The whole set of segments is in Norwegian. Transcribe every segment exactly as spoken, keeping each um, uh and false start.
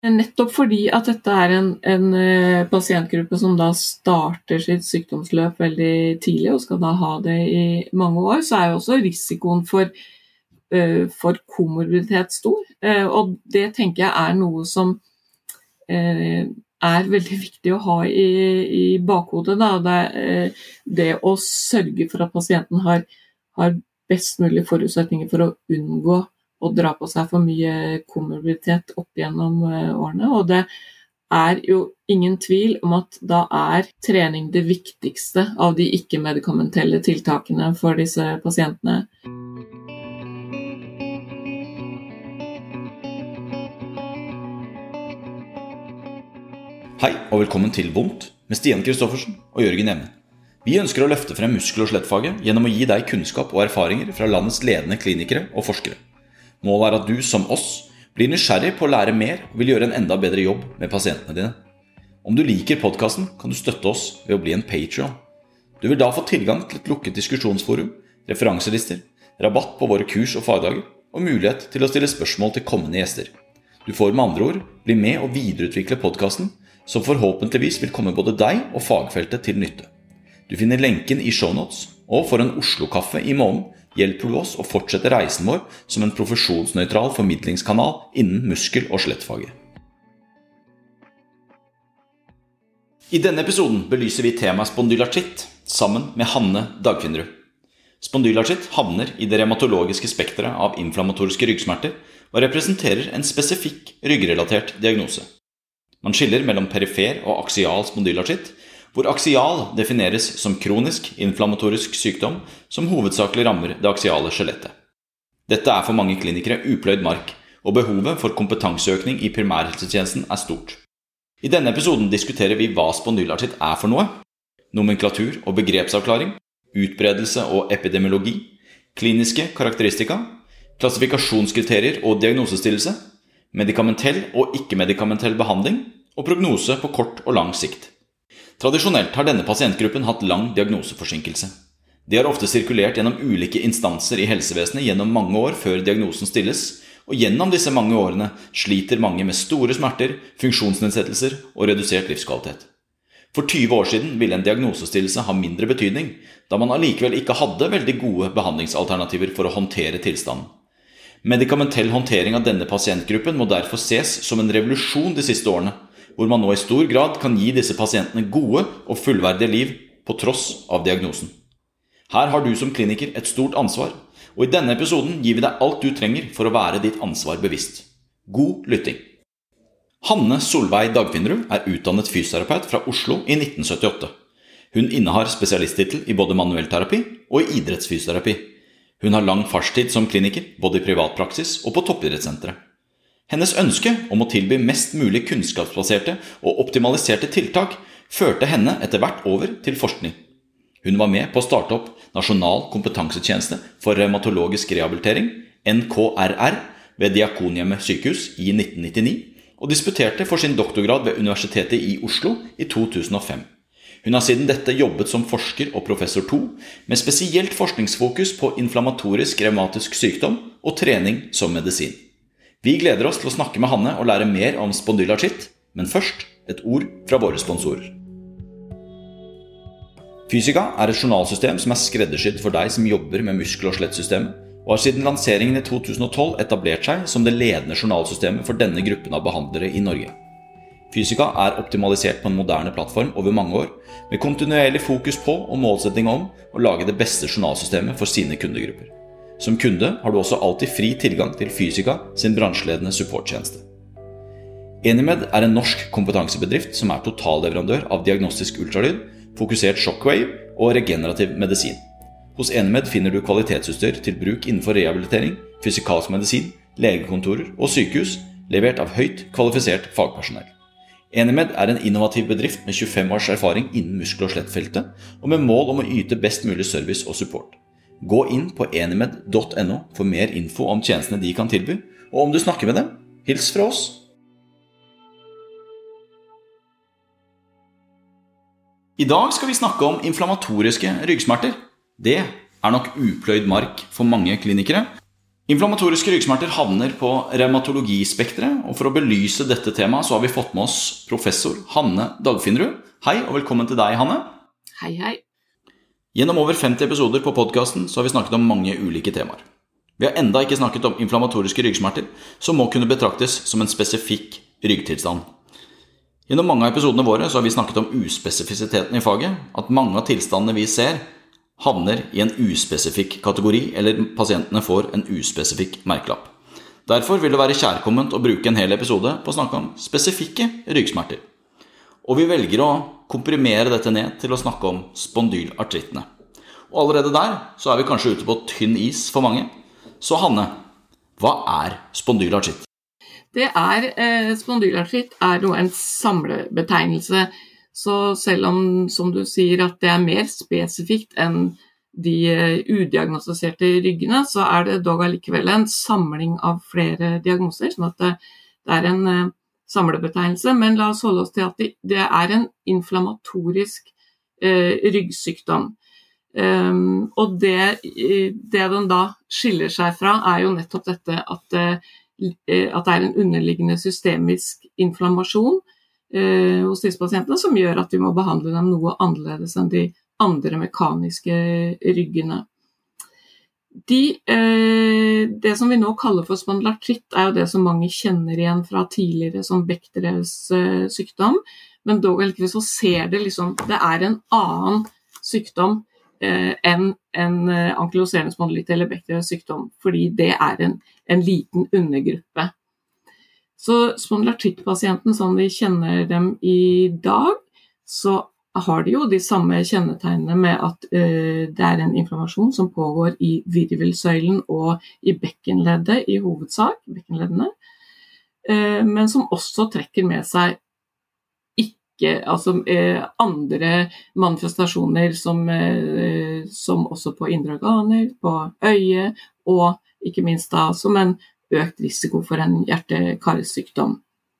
Nettopp fordi at dette er en, en uh, pasientgruppe som da starter sitt sykdomsløp veldig tidlig og skal da ha det i mange år, så er jo også risikoen for, uh, for komorbiditet stor. Uh, og det tenker jeg er noe som uh, er veldig viktig å ha i, i bakhodet. Da. Det, uh, det å sørge for at pasienten har, har best mulig forutsetninger for å unngå og dra på seg for mye komorbiditet opp gjennom årene, og det er jo ingen tvil om at da er trening det viktigste av de ikke-medikamentelle tiltakene for disse pasientene. Hei og velkommen til Vondt med Stian Kristoffersen og Jørgen Evne. Vi ønsker å løfte frem muskel- og skjelettfaget gjennom å gi deg kunnskap og erfaringer fra landets ledende klinikere og forskere. Målet er at du, som oss, blir nysgjerrig på å lære mer og vil gjøre en enda bedre jobb med pasientene dine. Om du liker podcasten, kan du støtte oss ved å bli en Patreon. Du vil da få tilgang til et lukket diskusjonsforum, referanselister, rabatt på våre kurs og fagdager, og mulighet til å stille spørsmål til kommende gjester. Du får med andre ord bli med og videreutvikle podcasten, som forhåpentligvis vil komme både deg og fagfeltet til nytte. Du finner lenken i shownotes, og for en Oslo-kaffe i måneden hjelper du oss å fortsette reisen vår som en profesjonsnøytral formidlingskanal innen muskel- og skjelettfaget. I denne episoden belyser vi temaet spondylartritt sammen med Hanne Dagfinderud. Spondylartritt havner i det revmatologiske spektret av inflammatoriske ryggsmerter og representerer en spesifikk ryggrelatert diagnose. Man skiller mellom perifer og aksial spondylartritt, hvor aksial defineres som kronisk inflammatorisk sykdom som hovedsakelig rammer det aksiale skjelettet. Dette er for mange klinikere upløyd mark, og behovet for kompetanseøkning i primærhelsetjenesten er stort. I denne episoden diskuterer vi hva spondylartritt er for noe, nomenklatur og begrepsavklaring, utbredelse og epidemiologi, kliniske karakteristika, klassifikasjonskriterier og diagnosestillelse, medikamentell og ikke-medikamentell behandling og prognose på kort og lang sikt. Tradisjonelt har denne pasientgruppen hatt lang diagnoseforsinkelse. De har ofte sirkulert gjennom ulike instanser i helsevesenet gjennom mange år før diagnosen stilles, og gjennom disse mange årene sliter mange med store smerter, funksjonsnedsettelser og redusert livskvalitet. For tyve år siden ville en diagnosestillelse ha mindre betydning, da man allikevel ikke hadde veldig gode behandlingsalternativer for å håndtere tilstanden. Medikamentell håndtering av denne pasientgruppen må derfor ses som en revolusjon de siste årene, hvor man nå i stor grad kan gi disse pasientene gode og fullverdige liv på tross av diagnosen. Her har du som kliniker et stort ansvar, og i denne episoden gir vi deg alt du trenger for å være ditt ansvar bevisst. God lytting! Hanne Solveig Dagfinderud er utdannet fysioterapeut fra Oslo i nitten syttiåtte. Hun innehar spesialisttittel i både manuellterapi og i idrettsfysioterapi. Hun har lang fartstid som kliniker, både i privatpraksis og på toppidrettssenteret. Hennes ønske om å tilby mest mulig kunnskapsbaserte og optimaliserte tiltak førte henne etter hvert over til forskning. Hun var med på å starte opp Nasjonal kompetansetjeneste for revmatologisk rehabilitering, N K R R, ved Diakonhjemmet sykehus i nitten nittini, og disputerte for sin doktorgrad ved Universitetet i Oslo i to tusen og fem. Hun har siden dette jobbet som forsker og professor to, med spesielt forskningsfokus på inflammatorisk revmatisk sykdom og trening som medisin. Vi gleder oss til å snakke med Hanne og lære mer om spondylartritt, men først et ord fra våre sponsorer. Fysica er et journalsystem som er skreddersydd for deg som jobber med muskel- og skjelettsystemet, og har siden lanseringen i to tusen og tolv etablert seg som det ledende journalsystemet for denne gruppen av behandlere i Norge. Fysica er optimalisert på en moderne plattform over mange år, med kontinuerlig fokus på og målsetting om å lage det beste journalsystemet for sine kundegrupper. Som kunde har du også alltid fri tilgang til Fysica sin bransjeledende supporttjeneste. Enimed er en norsk kompetansebedrift som er totalleverandør av diagnostisk ultralyd, fokusert shockwave og regenerativ medisin. Hos Enimed finner du kvalitetsutstyr til bruk innenfor rehabilitering, fysikalsk medisin, legekontorer og sykehus, levert av høyt kvalifisert fagpersonell. Enimed er en innovativ bedrift med tjuefem års erfaring innen muskel- og skjelettfeltet, og med mål om å yte best mulig service og support. Gå inn på enimed punktum no for mer info om tjenestene de kan tilby, og om du snakker med dem, hils fra oss! I dag skal vi snakke om inflammatoriske ryggsmerter. Det er nok upløyd mark for mange klinikere. Inflammatoriske ryggsmerter havner på revmatologispektret, og for å belyse dette temaet så har vi fått med oss professor Hanne Dagfinnerud. Hei, og velkommen til deg, Hanne. Hei, hei. Gjennom over femti episoder på podcasten så har vi snakket om mange ulike temaer. Vi har enda ikke snakket om inflammatoriske ryggsmerter, som må kunne betraktes som en spesifikk ryggtilstand. Gjennom mange av episodene våre så har vi snakket om uspesifisiteten i faget, at mange av tilstandene vi ser havner i en uspesifikk kategori, eller pasientene får en uspesifikk merkelapp. Derfor vil det være kjærkomment å bruke en hel episode på å snakke om spesifikke ryggsmerter. Og vi velger å komprimere dette ned til å snakke om spondylartrittene. Og allerede der så er vi kanskje ute på tynn is for mange. Så Hanne, hva er spondylartritt? Det er, eh, spondylartritt er jo en samlebetegnelse, så selv om, som du sier, at det er mer spesifikt enn de udiagnostiserte ryggene, så er det dog allikevel en samling av flere diagnoser, sånn at det, det er en eh, samlebetegnelse, men la oss holde oss til at det, det er en inflammatorisk eh, ryggsykdom. Um, og det, det den da skiller seg fra er jo nettopp dette at, uh, at det er en underliggende systemisk inflammasjon uh, hos disse pasientene som gjør at vi må behandle dem noe annerledes enn de andre mekaniske ryggene. De, uh, det som vi nå kaller for spondylartritt er jo det som mange kjenner igjen fra tidligere som Bechdels uh, sykdom, men dog allikevel så ser det liksom, det er en annen sykdom enn en ankyloserende spondylitt eller Bechdels sykdom, fordi det er en, en liten undergruppe. Så spondylartrittpasienten, som vi kjenner dem i dag, så har de jo de samme kjennetegnene med at uh, det er en inflammasjon som pågår i virvelsøylen og i bekkenleddet i hovedsak, bekkenleddene, uh, men som også trekker med seg altså eh, andre manifestasjoner som, eh, som også på indre organer, på øye, og ikke minst da som en økt risiko for en hjerte-karsykdom.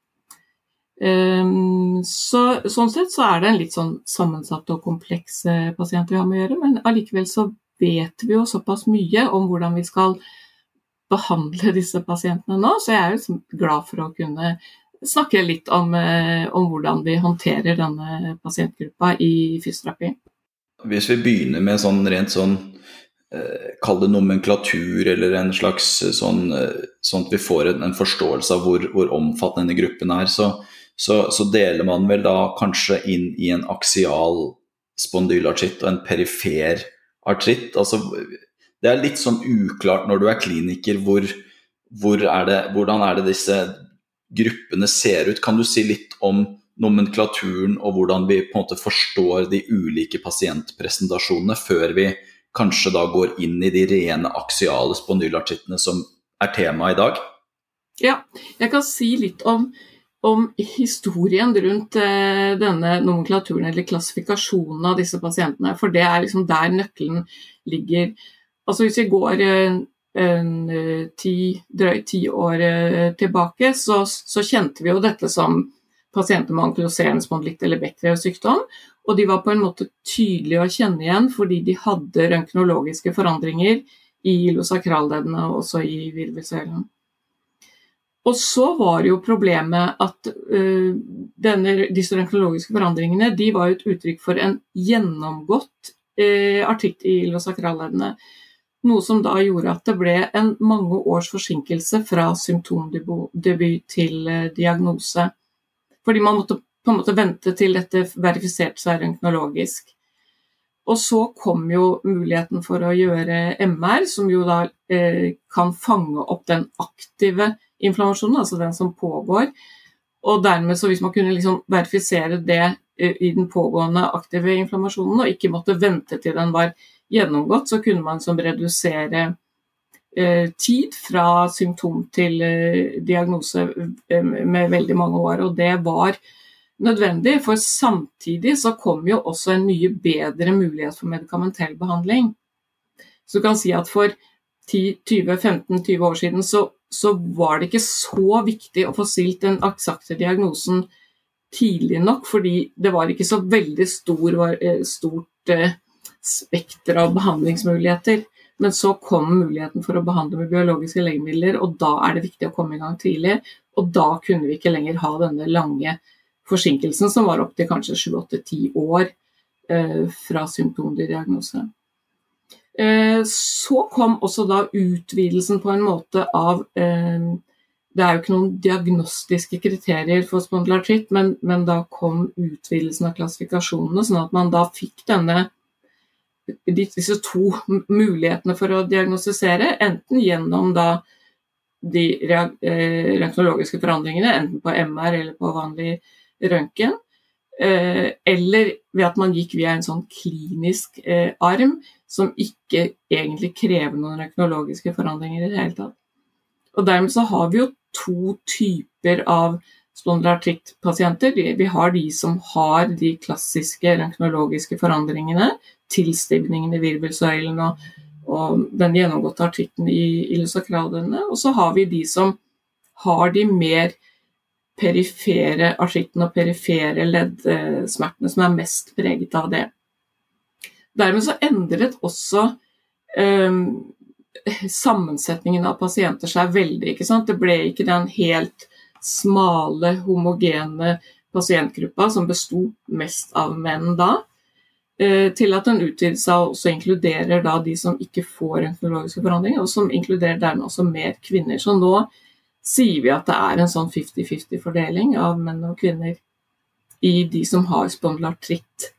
Um, så, sånn sett så er det en litt sånn sammensatt og kompleks eh, pasient vi har med å gjøre, men allikevel så vet vi jo såpass mye om hvordan vi skal behandle disse pasientene nå, så jeg er jo glad for å kunne snakke litt om, om hvordan vi håndterer denne pasientgruppa i fysioterapi. Hvis vi begynner med sånn rent sånn, eh, kall det nomenklatur, eller en slags sånn, sånn at vi får en, en forståelse av hvor, hvor omfattende denne gruppen er, så, så, så deler man vel da kanskje inn i en aksial spondylartritt og en perifer artritt. Altså, det er litt sånn uklart når du er kliniker, hvor, hvor er det, hvordan er det disse gruppene ser ut. Kan du si litt om nomenklaturen og hvordan vi på en måte forstår de ulike pasientpresentasjonene før vi kanskje da går inn i de rene aksiale spondylartrittene som er tema i dag? Ja, jeg kan si litt om, om historien rundt eh, denne nomenklaturen eller klassifikasjonen av disse pasientene, for det er liksom der nøkkelen ligger. Altså hvis vi går eh, en ti, drøyt ti år tilbake, så, så kjente vi jo dette som pasienter med ankyloserende spondylitt eller Bechdels sykdom, og de var på en måte tydelige å kjenne igjen fordi de hadde røntgenologiske forandringer i ilosakralleddene og også i virvelsøylen. Og så var jo problemet at uh, denne, disse røntgenologiske forandringene, de var jo et uttrykk for en gjennomgått uh, artritt i ilosakralleddene, noe som da gjorde at det ble en mange års forsinkelse fra symptomdebut til diagnose. Fordi man måtte på en måte vente til dette verifiserte seg røntgenologisk. Og så kom jo muligheten for å gjøre M R, som jo da eh, kan fange opp den aktive inflammasjonen, altså den som pågår. Og dermed så hvis man kunne liksom verifisere det eh, i den pågående aktive inflammasjonen, og ikke måtte vente til den var gjennomgått, så kunne man som redusere eh, tid fra symptom til eh, diagnose eh, med veldig mange år, og det var nødvendig, for samtidig så kom jo også en mye bedre mulighet for medikamentell behandling. Så du kan si at for ti, tjue, femten, tjue år siden så, så var det ikke så viktig å få stilt den eksakte diagnosen tidlig nok, fordi det var ikke så veldig stor, stort eh, spekter av behandlingsmuligheter. Men så kom muligheten for å behandle med biologiske legemidler, og da er det viktig å komme i gang tidlig, og da kunne vi ikke lenger ha denne lange forsinkelsen som var opp til kanskje sju, åtte, ti år eh, fra symptom til diagnose. Eh, så kom også da utvidelsen på en måte av, eh, det er jo ikke noen diagnostiske kriterier for spondylartritt, men, men da kom utvidelsen av klassifikasjonene, sånn at man da fikk denne disse to mulighetene for å diagnostisere, enten gjennom da de røntgenologiske forandringene, enten på M R eller på vanlig røntgen, eller ved at man gikk via en sånn klinisk arm som ikke egentlig krever noen røntgenologiske forandringer i det hele tatt. Og dermed så har vi jo to typer av spondylartrittpasienter. Vi har de som har de klassiske røntgenologiske forandringene, tilstivningen i virvelsøylen og, og den gjennomgåtte artritten i iliosakradene. Og så har vi de som har de mer perifere artritten og perifere leddsmertene som er mest preget av det. Dermed så endret også eh, sammensetningen av pasienter seg veldig, ikke sant? Det ble ikke den helt smale, homogene pasientgruppa som bestod mest av menn da, til at den utvider seg og også inkluderer da de som ikke får røntgenologiske forandringer, og som inkluderer dermed også mer kvinner. Så nå sier vi at det er en sånn femti-femti fordeling av menn og kvinner i de som har spondylartritt.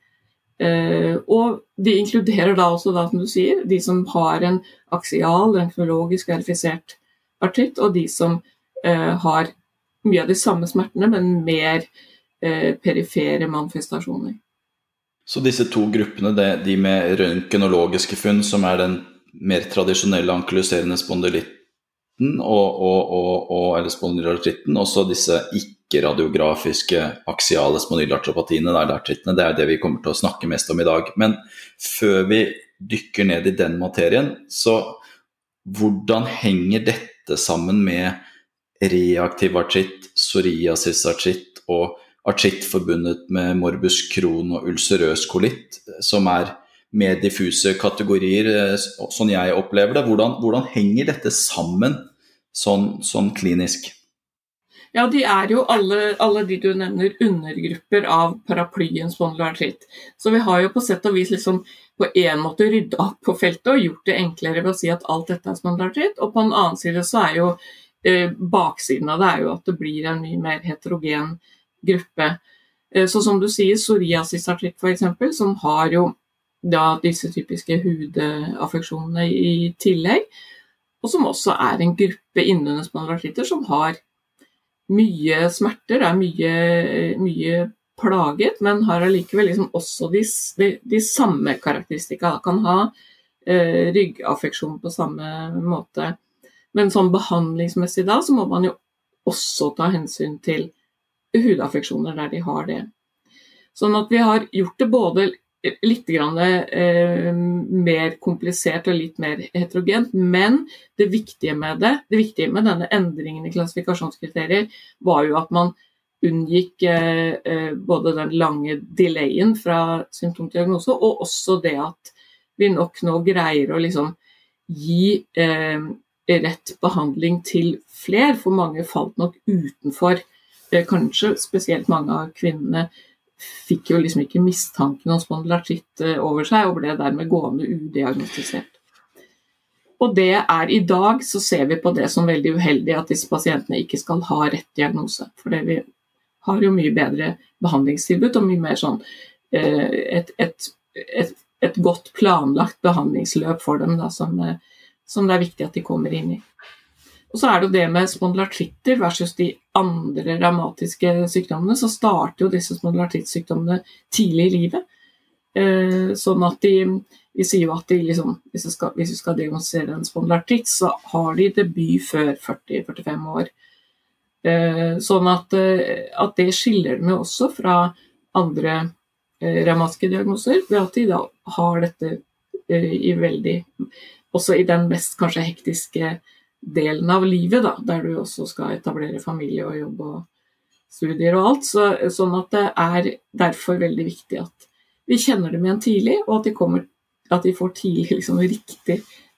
Og de inkluderer da også, da, som du sier, de som har en aksial, røntgenologisk verifisert artritt, og de som har mye av de samme smertene, men mer perifere manifestasjoner. Så disse to gruppene, de med røntgenologiske funn, som er den mer tradisjonelle ankyloserende spondylitten, og, og, og, og, eller spondylartritten, og så disse ikke-radiografiske aksiale spondylartropatiene, det er det vi kommer til å snakke mest om i dag. Men før vi dykker ned i den materien, så hvordan henger dette sammen med reaktiv artritt, psoriasisartritt og artritt forbundet med morbus Crohn og ulcerøs kolitt, som er mer diffuse kategorier, sånn jeg opplever det. Hvordan, hvordan henger dette sammen sånn, sånn klinisk? Ja, de er jo alle, alle de du nevner undergrupper av paraplyen spondylartritt. Så vi har jo på sett og vis liksom på en måte ryddet opp på feltet og gjort det enklere ved å si at alt dette er spondylartritt, og på en annen side så er jo eh, baksiden av det er jo at det blir en mye mer heterogen gruppe. Så som du sier, psoriasisartritt for eksempel, som har jo da disse typiske hudaffeksjonene i tillegg, og som også er en gruppe innunder spondylartritter som har mye smerter, er mye, mye plaget, men har allikevel liksom også de, de, de samme karakteristika. Kan ha eh, ryggaffeksjon på samme måte. Men sånn behandlingsmessig da, så må man jo også ta hensyn til hudaffeksjoner der de har det. Sånn at vi har gjort det både litt grann, eh, mer komplisert og litt mer heterogent, men det viktige med det, det viktige med denne endringen i klassifikasjonskriterier var jo at man unngikk eh, både den lange delayen fra symptomdiagnose, og også det at vi nok nå greier å liksom gi eh, rett behandling til flere, for mange falt nok utenfor. Kanskje spesielt mange av kvinnene fikk jo liksom ikke mistanken om spondylartritt over seg, og ble dermed gående udiagnostisert. Og det er i dag, så ser vi på det som veldig uheldig at disse pasientene ikke skal ha rett diagnose, for vi har jo mye bedre behandlingstilbud, og mye mer sånn et, et, et, et godt planlagt behandlingsløp for dem, da, som, som det er viktig at de kommer inn i. Og så er det jo det med spondylartritter versus de andre rheumatiske sykdommene, så starter jo disse spondylartrittsykdommene tidlig i livet. Eh, sånn at de, vi sier jo at de liksom, hvis vi skal, hvis vi skal diagnostisere en spondylartritt, så har de debut før førti til førtifem år. Eh, sånn at, at det skiller dem jo også fra andre eh, rheumatiske diagnoser, ved at de da har dette eh, i veldig, også i den mest kanskje hektiske delen av livet, da, der du også skal etablere familie og jobb og studier og alt, så, sånn at det er derfor veldig viktig at vi kjenner dem igjen tidlig, og at de, kommer, at de får tidlig liksom, riktig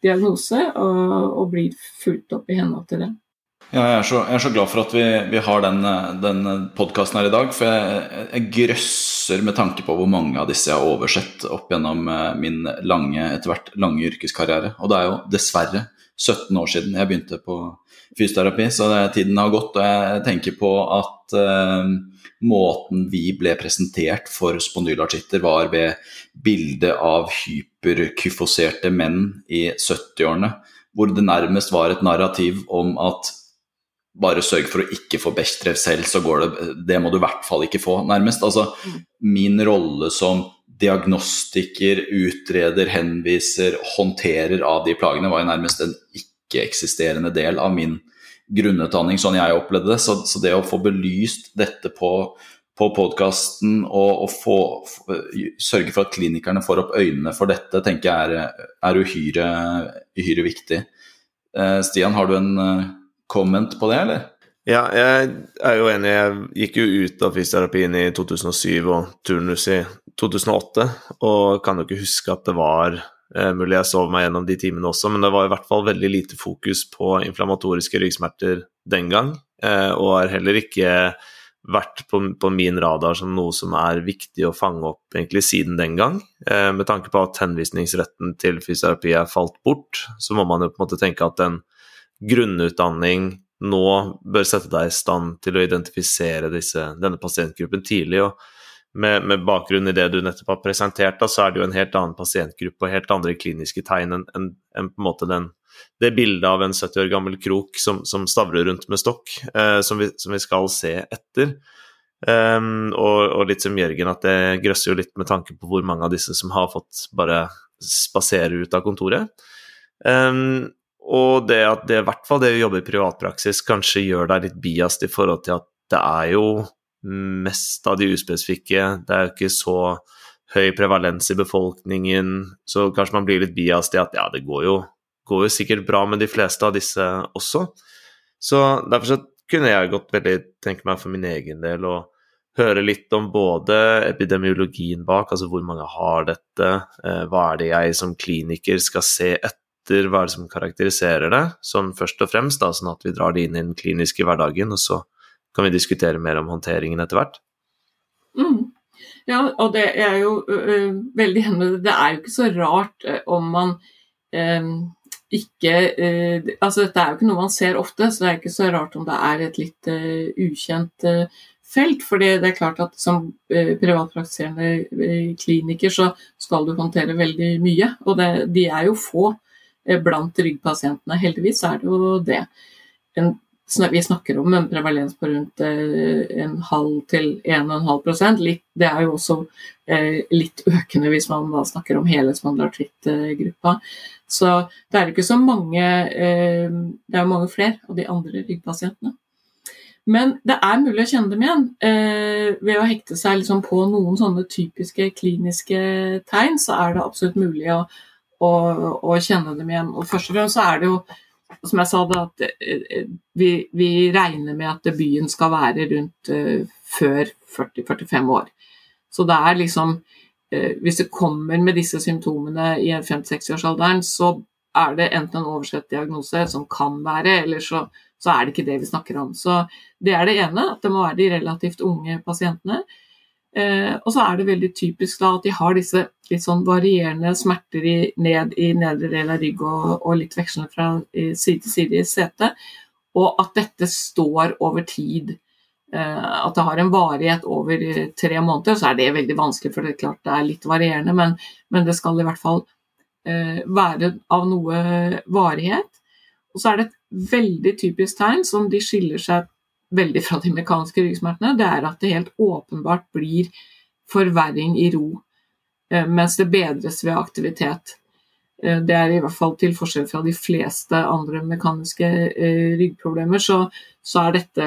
diagnose og, og blir fulgt opp i henhold til det. Ja, jeg er så, jeg er så glad for at vi, vi har den, den podcasten her i dag, for jeg, jeg grøsser med tanke på hvor mange av disse jeg har oversett opp gjennom min lange, etter hvert lange yrkeskarriere. Og det er jo dessverre sytten år siden jeg begynte på fysioterapi, så det, tiden har gått, og jeg tenker på at eh, måten vi ble presentert for spondylartritter var ved bildet av hyperkyfoserte menn i syttiårene, hvor det nærmest var et narrativ om at bare sørg for å ikke få Bechdrev selv, så går det, det må du i hvert fall ikke få, nærmest. Altså, mm. min rolle som diagnostiker, utreder, henviser, håndterer av de plagene var jo nærmest en ikke-eksisterende del av min grunnutdanning, sånn jeg opplevde det. Så, så det å få belyst dette på, på podcasten og, og få, sørge for at klinikerne får opp øynene for dette, tenker jeg er, er uhyre, uhyre viktig. Eh, Stian, har du en komment på det, eller? Ja, jeg er jo enig. Jeg gikk jo ut av fysioterapien i to tusen og syv og turnus i to tusen og åtte, og kan jo ikke huske at det var eh, mulig jeg sov meg gjennom de timene også, men det var i hvert fall veldig lite fokus på inflammatoriske ryggsmerter den gang, eh, og har heller ikke vært på, på min radar som noe som er viktig å fange opp egentlig siden den gang. Eh, med tanke på at henvisningsretten til fysioterapi er falt bort, så må man jo på en måte tenke at en grunnutdanning nå bør sette deg i stand til å identifisere disse, denne pasientgruppen tidlig, og med, med bakgrunn i det du nettopp har presentert, da, så er det jo en helt annen pasientgruppe og helt andre kliniske tegn enn en, en, på en måte den, det bildet av en sytti år gammel krok som, som stavrer rundt med stokk, eh, som, vi, som vi skal se etter. Um, og, og litt som Jørgen, at det grøsser jo litt med tanke på hvor mange av disse som har fått bare spasere ut av kontoret. Um, Og det at det i hvert fall det å jobbe i privatpraksis kanskje gjør deg litt biast i forhold til at det er jo mest av de uspesifikke, det er jo ikke så høy prevalens i befolkningen, så kanskje man blir litt biast i at ja, det går jo, går jo sikkert bra med de fleste av disse også. Så derfor så kunne jeg godt veldig tenke meg for min egen del å høre litt om både epidemiologien bak, altså hvor mange har dette, hva er det jeg som kliniker skal se etter, hva er det som karakteriserer det, sånn først og fremst, da, sånn at vi drar det inn i den kliniske hverdagen, og så kan vi diskutere mer om håndteringen etter hvert. Mm. Ja, og det er jo uh, veldig enig, det er jo ikke så rart uh, om man uh, ikke, uh, altså dette er jo ikke noe man ser ofte, så det er ikke så rart om det er et litt uh, ukjent uh, felt, for det er klart at som uh, privatpraktiserende uh, kliniker så skal du håndtere veldig mye, og det, de er jo få blant ryggpasientene, heldigvis er det jo det. En, vi snakker om en prevalens på rundt en halv til en og en halv prosent. Det er jo også eh, litt økende hvis man da snakker om hele spondylartrittgruppa. Så det er ikke så mange, eh, det er mange flere av de andre ryggpasientene. Men det er mulig å kjenne dem igjen eh, ved å hekte seg liksom på noen sånne typiske kliniske tegn, så er det absolutt mulig å Og, og kjenne dem igjen. Og først og fremst så er det jo, som jeg sa det, at vi, vi regner med at debuten skal være rundt uh, før førti til førtifem år. Så det er liksom, uh, hvis det kommer med disse symptomene i en femti-seksti-årsalderen, så er det enten en oversett diagnose som kan være, eller så, så er det ikke det vi snakker om. Så det er det ene, at det må være de relativt unge pasientene. Eh, og så er det veldig typisk da at de har disse litt sånn varierende smerter i, ned i nedre del av rygg og, og litt vekslende fra side til side i setet, og at dette står over tid, eh, at det har en varighet over tre måneder, så er det veldig vanskelig, for det er klart det er litt varierende, men, men det skal i hvert fall eh, være av noe varighet. Og så er det et veldig typisk tegn som de skiller seg veldig fra de mekaniske ryggsmertene, det er at det helt åpenbart blir forverring i ro, mens det bedres ved aktivitet. Det er i hvert fall til forskjell fra de fleste andre mekaniske ryggproblemer, så, så er dette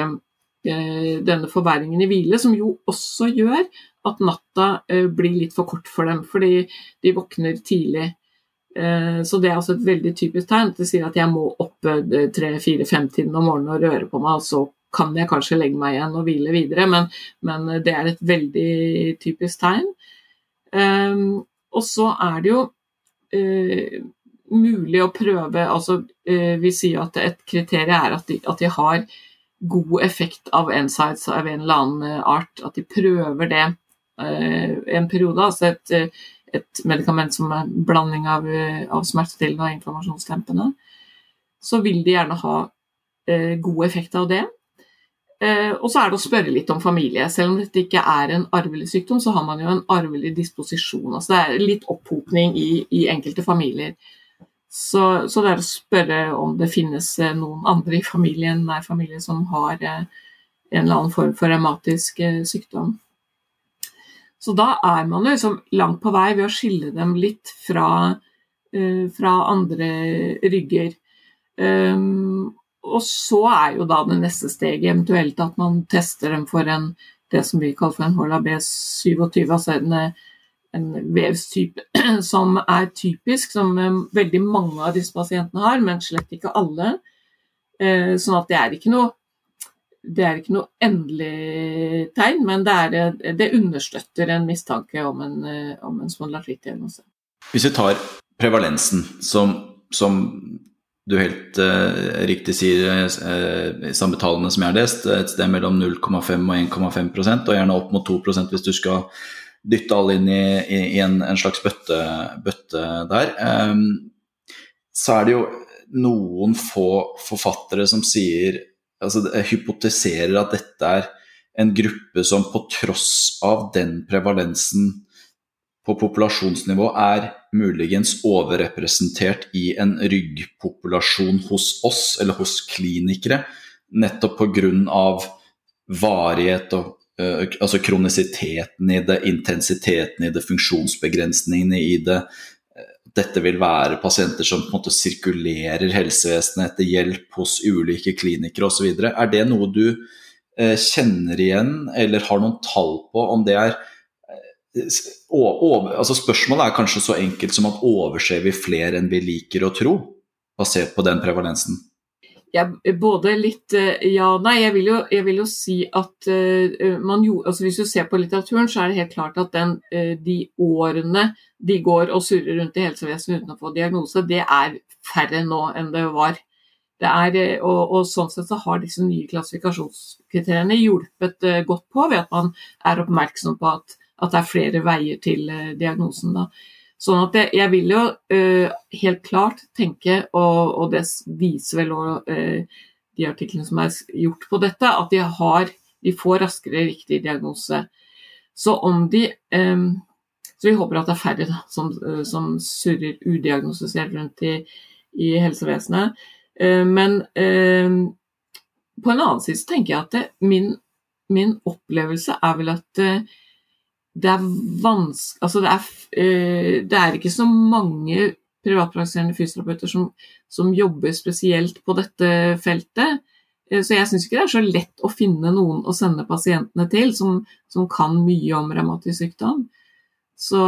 denne forverringen i hvile, som jo også gjør at natta blir litt for kort for dem, fordi de våkner tidlig. Så det er også et veldig typisk tegn, det sier at jeg må opp tre, fire, fem tiden om morgenen og røre på meg, og så kan jeg kanskje legge meg igjen og hvile videre, men, men det er et veldig typisk tegn. Um, og så er det jo uh, mulig å prøve, altså vi sier at et kriterium er at de, at de har god effekt av N SAIDs av en eller annen art, at de prøver det en periode, altså et, et medikament som er en blanding av, av smertestillende og inflammasjonsdempende, så vil de gjerne ha god effekt av det. Og så er det å spørre litt om familie. Selv om dette ikke er en arvelig sykdom, så har man jo en arvelig disposisjon. Altså det er litt opphopning i, i enkelte familier. Så, så det er å spørre om det finnes noen andre i familien, nær familie, som har en eller annen form for revmatisk sykdom. Så da er man jo liksom langt på vei ved å skille dem litt fra, fra andre rygger. Um, Og så er jo da det neste steget eventuelt at man tester dem for en, det som vi kaller for en H L A B syttisju, altså en, en vevstype som er typisk, som veldig mange av disse pasientene har, men slett ikke alle. Sånn at det er ikke noe, det er ikke noe endelig tegn, men det, er, det understøtter en mistanke om en, om en spondylartrittdiagnose. Hvis vi tar prevalensen som, som du helt uh, riktig sier uh, samme tallene som jeg har lest, et sted mellom null komma fem og en komma fem prosent, og gjerne opp mot to prosent hvis du skal dytte alle inn i, i, i en, en slags bøtte, bøtte der. Um, så er det jo noen få forfattere som sier, altså hypotiserer at dette er en gruppe som på tross av den prevalensen på populasjonsnivå er muligens overrepresentert i en ryggpopulasjon hos oss, eller hos klinikere, nettopp på grunn av varighet og uh, altså kronisiteten i det, intensiteten i det, funksjonsbegrensningene i det. Dette vil være pasienter som på en måte sirkulerer helsevesenet etter hjelp hos ulike klinikere og så videre. Er det noe du uh, kjenner igjen, eller har noen tall på om det er Over, altså spørsmålet er kanskje så enkelt som at overser vi flere enn vi liker å tro, basert på den prevalensen? Ja, både litt ja og nei. Jeg vil jo, jeg vil jo si at uh, man jo, altså hvis du ser på litteraturen, så er det helt klart at den, uh, de årene de går og surrer rundt i helsevesenet uten å få diagnose, det er færre nå enn det var. Det er, og, og sånn sett så har disse nye klassifikasjonskriteriene hjulpet uh, godt på ved at man er oppmerksom på at at det er flere veier til uh, diagnosen da. Sånn at jeg, jeg vil jo uh, helt klart tenke, og, og det viser vel også, uh, de artiklene som er gjort på dette, at de, har, de får raskere riktig diagnose. Så om de, um, så vi håper at det er færre da, som, uh, som surrer udiagnostisert rundt i, i helsevesenet. Uh, men uh, på en annen side så tenker jeg at det, min, min opplevelse er vel at uh, det er vanskelig, altså det er, uh, det er ikke så mange privatpraktiserende fysioterapeuter som, som jobber spesielt på dette feltet, uh, så jeg synes ikke det er så lett å finne noen å sende pasientene til som, som kan mye om revmatisk sykdom. Så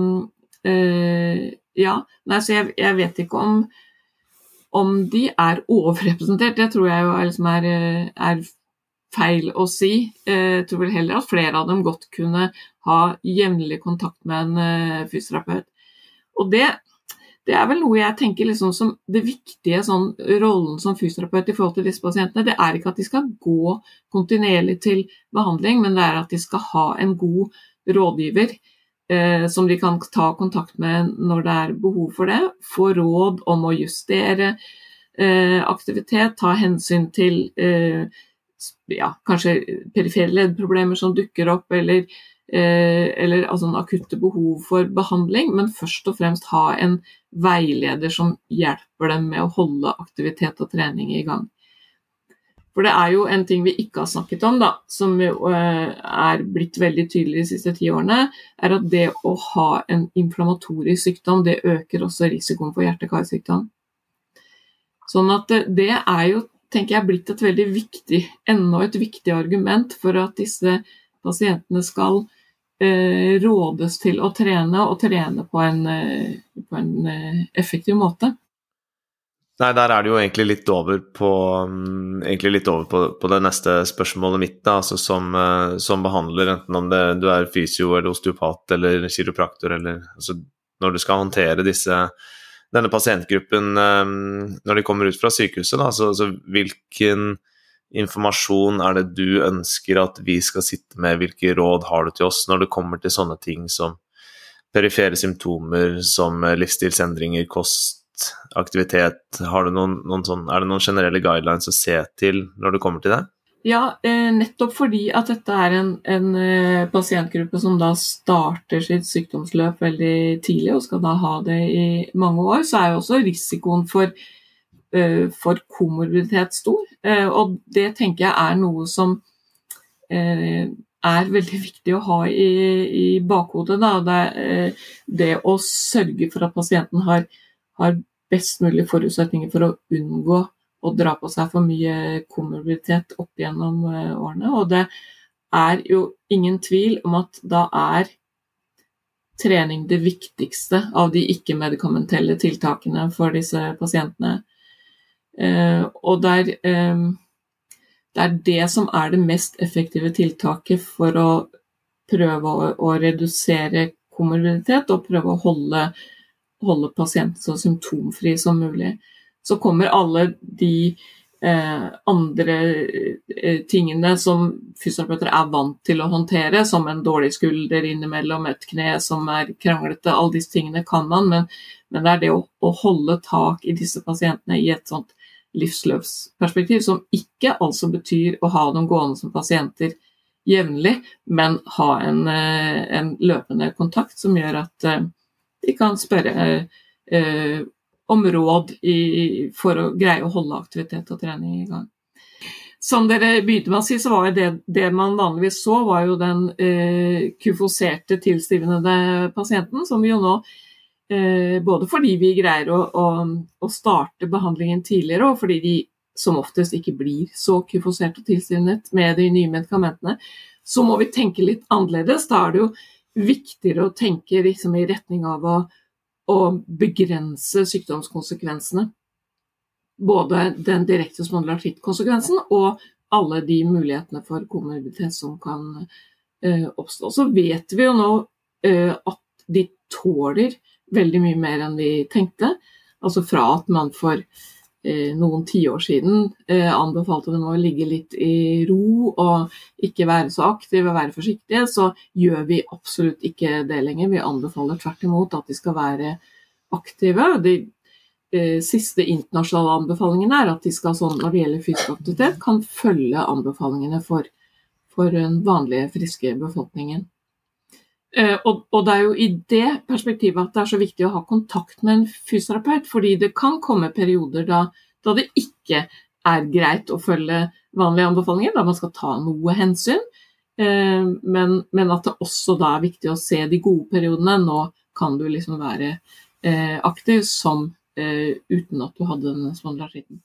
uh, ja, nei, så jeg, jeg vet ikke om, om de er overrepresentert, det tror jeg jo er, liksom er, er feil å si. Jeg tror vel heller at flere av dem godt kunne ha jevnlig kontakt med en uh, fysioterapeut. Og det, det er vel noe jeg tenker liksom som det viktige sånn, rollen som fysioterapeut i forhold til disse pasientene. Det er ikke at de skal gå kontinuerlig til behandling, men det er at de skal ha en god rådgiver uh, som de kan ta kontakt med når det er behov for det. Få råd om å justere uh, aktivitet, ta hensyn til uh, ja, kanskje perifere leddproblemer som dukker opp, eller, eh, eller altså en akutte behov for behandling, men først og fremst ha en veileder som hjelper dem med å holde aktivitet og trening i gang. For det er jo en ting vi ikke har snakket om, da, som eh, er blitt veldig tydelig de siste ti årene, er at det å ha en inflammatorisk sykdom, det øker også risikoen for hjerte-karsykdom. Sånn at det er jo tenker jeg er blitt et veldig viktig, enda et viktig argument for at disse pasientene skal eh, rådes til å trene, og trene på en, eh, på en eh, effektiv måte. Nei, der er det jo egentlig litt over på, um, egentlig litt over på, på det neste spørsmålet mitt, da, altså som, uh, som behandler, enten om det, du er fysio eller osteopat eller kiropraktor, eller altså, når du skal håndtere disse denne pasientgruppen, når de kommer ut fra sykehuset, da, så, så hvilken informasjon er det du ønsker at vi skal sitte med, hvilke råd har du til oss når det kommer til sånne ting som perifere symptomer, som livsstilsendringer, kost, aktivitet? Har du noen, noen sånn, er det noen generelle guidelines å se til når det kommer til det? Ja, eh, nettopp fordi at dette er en, en eh, pasientgruppe som da starter sitt sykdomsløp veldig tidlig og skal da ha det i mange år, så er jo også risikoen for, eh, for komorbiditet stor. Eh, og det tenker jeg er noe som eh, er veldig viktig å ha i, i bakhodet. Da. Det, eh, det å sørge for at pasienten har, har best mulig forutsetninger for å unngå og dra på seg for mye komorbiditet opp gjennom årene. Og det er jo ingen tvil om at da er trening det viktigste av de ikke-medikamentelle tiltakene for disse pasientene. Eh, og der, eh, det er det som er det mest effektive tiltaket for å prøve å, å redusere komorbiditet og prøve å holde, holde pasienten så symptomfri som mulig. Så kommer alle de eh, andre eh, tingene som fysioterapeuter er vant til å håndtere, som en dårlig skulder innimellom, et kne som er kranglete, alle disse tingene kan man, men, men det er det å, å holde tak i disse pasientene i et sånt livsløpsperspektiv, som ikke altså betyr å ha dem gående som pasienter jevnlig, men ha en, eh, en løpende kontakt som gjør at eh, de kan spørre eh, om råd i, for å greie å holde aktivitet og trening i gang. Som dere begynte med å si, så var det, det man vanligvis så, var jo den eh, kufoserte tilstivnede pasienten, som vi jo nå, eh, både fordi vi greier å, å, å starte behandlingen tidligere, og fordi de som oftest ikke blir så kufosert og tilstivnet med de nye medikamentene, så må vi tenke litt annerledes. Da er det jo viktigere å tenke liksom i retning av å og begrense sykdomskonsekvensene. Både den direkte spondylartrittkonsekvensen og alle de mulighetene for komorbiditet som kan uh, oppstå. Så vet vi jo nå uh, at de tåler veldig mye mer enn vi tenkte. Altså fra at man for uh, noen tiår siden uh, anbefalte dem å ligge litt i ro og ikke være så aktive og være forsiktige, så gjør vi absolutt ikke det lenger. Vi anbefaler tvert imot at de skal være aktive. De uh, siste internasjonale anbefalingene er at de skal, sånn når det gjelder fysisk aktivitet, kan følge anbefalingene for, for den vanlige friske befolkningen. Uh, og, og det er jo i det perspektivet at det er så viktig å ha kontakt med en fysioterapeut, fordi det kan komme perioder da, da det ikke er greit å følge vanlige anbefalinger, da man skal ta noe hensyn, uh, men, men at det også da er viktig å se de gode periodene. Nå kan du liksom være uh, aktiv som uh, uten at du hadde denne spondylartritten.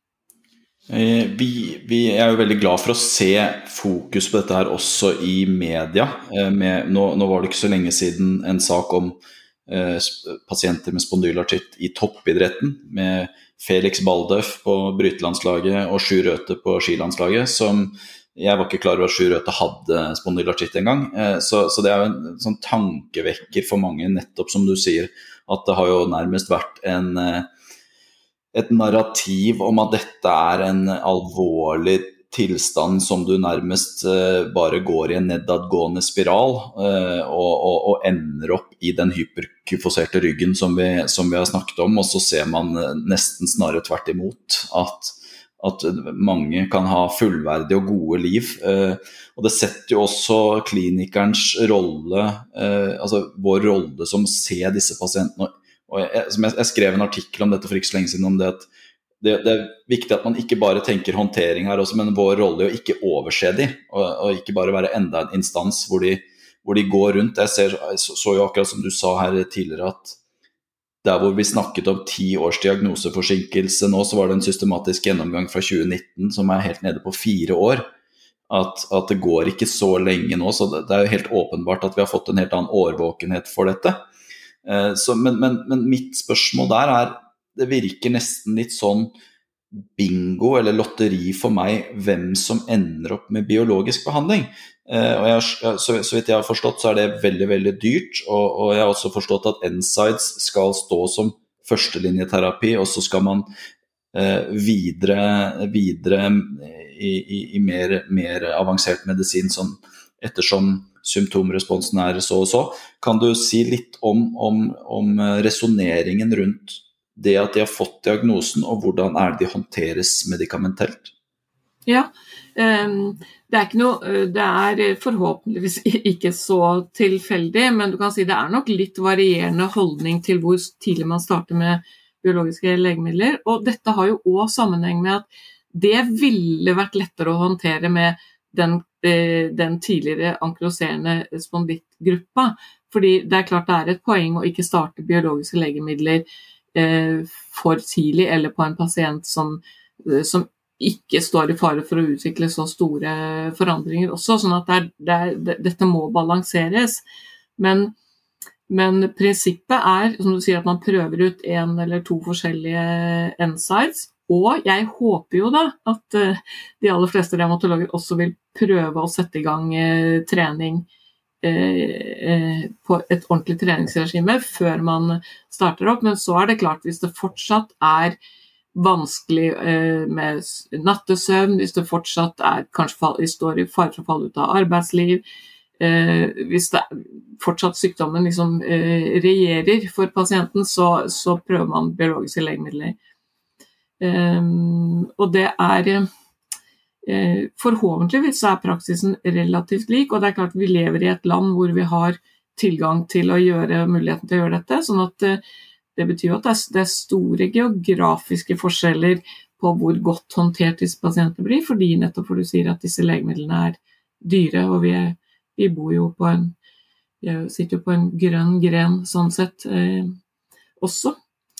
Vi, vi er jo veldig glad for å se fokus på dette her også i media. Med, nå, nå var det ikke så lenge siden en sak om eh, pasienter med spondylartritt i toppidretten, med Felix Baldauf på brytelandslaget og Sjur Røthe på skilandslaget, som jeg var ikke klar over at Sjur Røthe hadde spondylartritt en gang. Eh, så, så det er jo en sånn tankevekker for mange, nettopp som du sier, at det har jo nærmest vært en eh, et narrativ om at dette er en alvorlig tilstand som du nærmest uh, bare går i en nedadgående spiral uh, og, og, og ender opp i den hyperkyfoserte ryggen som vi, som vi har snakket om, og så ser man uh, nesten snarere tvert imot at, at mange kan ha fullverdige og gode liv. Uh, og det setter jo også klinikernes rolle, uh, altså vår rolle som ser disse pasientene. Og jeg, jeg, jeg skrev en artikkel om dette for ikke så lenge siden, om det at det, det er viktig at man ikke bare tenker håndtering her også, men vår rolle er å ikke overse de, og, og ikke bare være enda en instans hvor de, hvor de går rundt. Jeg, ser, jeg så, så jo akkurat som du sa her tidligere, at der hvor vi snakket om ti års diagnoseforsinkelse nå, så var det en systematisk gjennomgang fra tjue nitten som er helt nede på fire år. At, at det går ikke så lenge nå, så det, det er jo helt åpenbart at vi har fått en helt annen årvåkenhet for dette. Så, men, men, men mitt spørsmål der er, det virker nesten litt sånn bingo eller lotteri for meg hvem som ender opp med biologisk behandling. Og jeg, så, så vidt jeg har forstått så er det veldig, veldig dyrt, og, og jeg har også forstått at N-SIDES skal stå som førstelinjeterapi, og så skal man eh, videre, videre i, i, i mer, mer avansert medisin sånn, ettersom symptomresponsen er så og så. Kan du si litt om, om, om resoneringen rundt det at de har fått diagnosen, og hvordan er det de håndteres medikamentelt? Ja, um, det er ikke noe, det er forhåpentligvis ikke så tilfeldig, men du kan si det er nok litt varierende holdning til hvor tidlig man starter med biologiske legemidler, og dette har jo også sammenheng med at det ville vært lettere å håndtere med den, den tidligere ankyloserende spondylittgruppa, fordi det er klart det er et poeng å ikke starte biologiske legemidler eh, for tidlig, eller på en pasient som, som ikke står i fare for å utvikle så store forandringer også, sånn at det er, det er, dette må balanseres. Men, men prinsippet er, som du sier, at man prøver ut en eller to forskjellige N SAIDs, og jeg håper jo da at uh, de aller fleste reumatologer også vil prøve å sette i gang uh, trening uh, uh, på et ordentlig treningsregime før man starter opp, men så er det klart hvis det fortsatt er vanskelig eh, med nattesøvn, hvis det fortsatt er, kanskje fall, står i fare for å falle ut av arbeidsliv, eh, hvis det fortsatt sykdommen liksom, eh, regjerer for pasienten, så, så prøver man biologiske legemidler. Eh, og det er eh, forhåpentligvis er praksisen relativt lik, og det er klart vi lever i et land hvor vi har tilgang til å gjøre muligheten til å gjøre dette, sånn at eh, det betyr jo at det er store geografiske forskjeller på hvor godt håndtert disse pasientene blir, fordi nettopp for du sier at disse legemidlene er dyre, og vi, er, vi bor jo på en, vi sitter jo på en grønn gren sånn sett eh, også.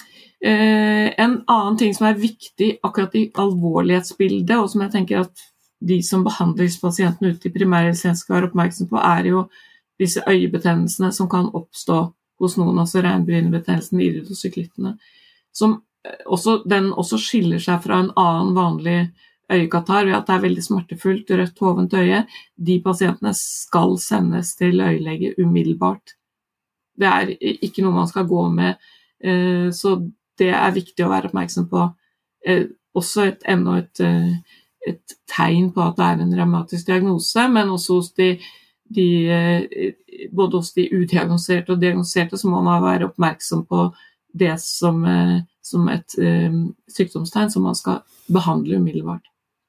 Eh, en annen ting som er viktig akkurat i alvorlighetsbildet, og som jeg tenker at de som behandler disse pasientene ute i primærhelsetjenesten skal være oppmerksom på, er jo disse øyebetennelsene som kan oppstå hos noen, altså regnbuenebetennelsen, iridosyklittene, som også, den også skiller seg fra en annen vanlig øyekatarr ved at det er veldig smertefullt, rødt hovent øye. De pasientene skal sendes til øyelege umiddelbart. Det er ikke noe man skal gå med, så det er viktig å være oppmerksom på. Også et, enda et, et tegn på at det er en revmatisk diagnose, men også hos de De, både hos de udiagnoserte og diagnoserte, så må man være oppmerksom på det som, som et um, sykdomstegn som man skal behandle umiddelbart.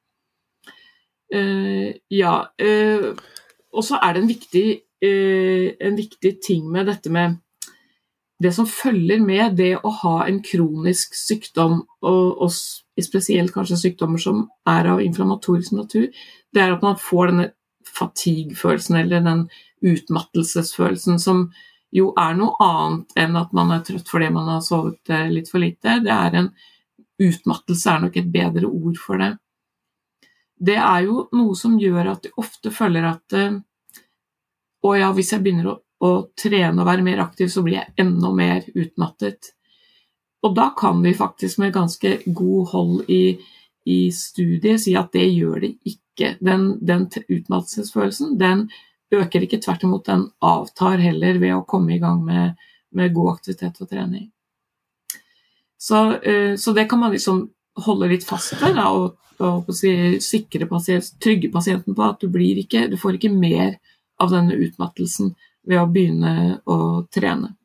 Uh, ja, uh, og så er det en viktig, uh, en viktig ting med dette med det som følger med det å ha en kronisk sykdom, og, og spesielt kanskje sykdommer som er av inflammatorisk natur, det er at man får denne fatigue-følelsen, eller den utmattelsesfølelsen, som jo er noe annet enn at man er trøtt fordi man har sovet litt for lite. Det er en utmattelse, er nok et bedre ord for det. Det er jo noe som gjør at de ofte føler at å ja, hvis jeg begynner å, å trene og være mer aktiv, så blir jeg enda mer utmattet. Og da kan vi faktisk med ganske god hold i, i studiet si at det gjør det ikke. Den, den utmattelsesfølelsen, den øker ikke, tvert imot, den avtar heller ved å komme i gang med, med god aktivitet og trening. Så, uh, så det kan man liksom holde litt fast ved, da, og, og si, sikre pasient, trygge pasienten på at du, blir ikke, du får ikke mer av denne utmattelsen ved å begynne å trene.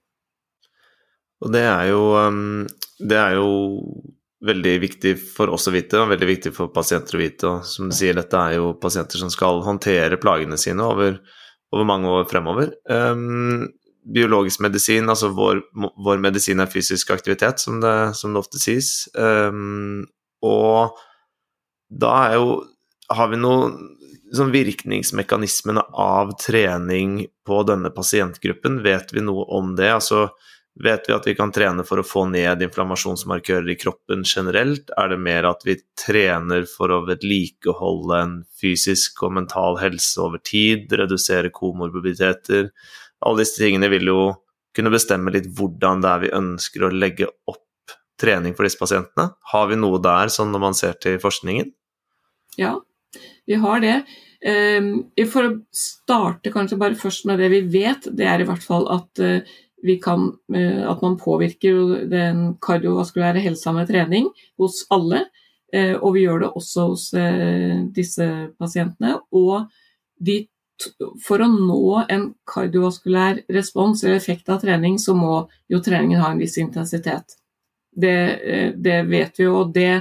Og det er jo, um, det er jo veldig viktig for oss å vite, og veldig viktig for pasienter å vite, og som du sier, dette er jo pasienter som skal håndtere plagene sine over, over mange år fremover. Um, biologisk medisin, altså vår, vår medisin er fysisk aktivitet, som det, som det ofte sies, um, og da er jo, har vi noen sånn virkningsmekanismene av trening på denne pasientgruppen, vet vi noe om det? Altså, vet vi at vi kan trene for å få ned inflammasjonsmarkører i kroppen generelt? Er det mer at vi trener for å vedlikeholde en fysisk og mental helse over tid, redusere komorbiditeter? Alle disse tingene vil jo kunne bestemme litt hvordan det er vi ønsker å legge opp trening for disse pasientene. Har vi noe der, sånn når man ser til forskningen? Ja, vi har det. For å starte kanskje bare først med det vi vet, det er i hvert fall at vi kan, at man påvirker den kardiovaskulære helsa med trening hos alle, og vi gjør det også hos disse pasientene, og de, for å nå en kardiovaskulær respons eller effekt av trening, så må jo treningen ha en viss intensitet. Det, det vet vi jo, og det,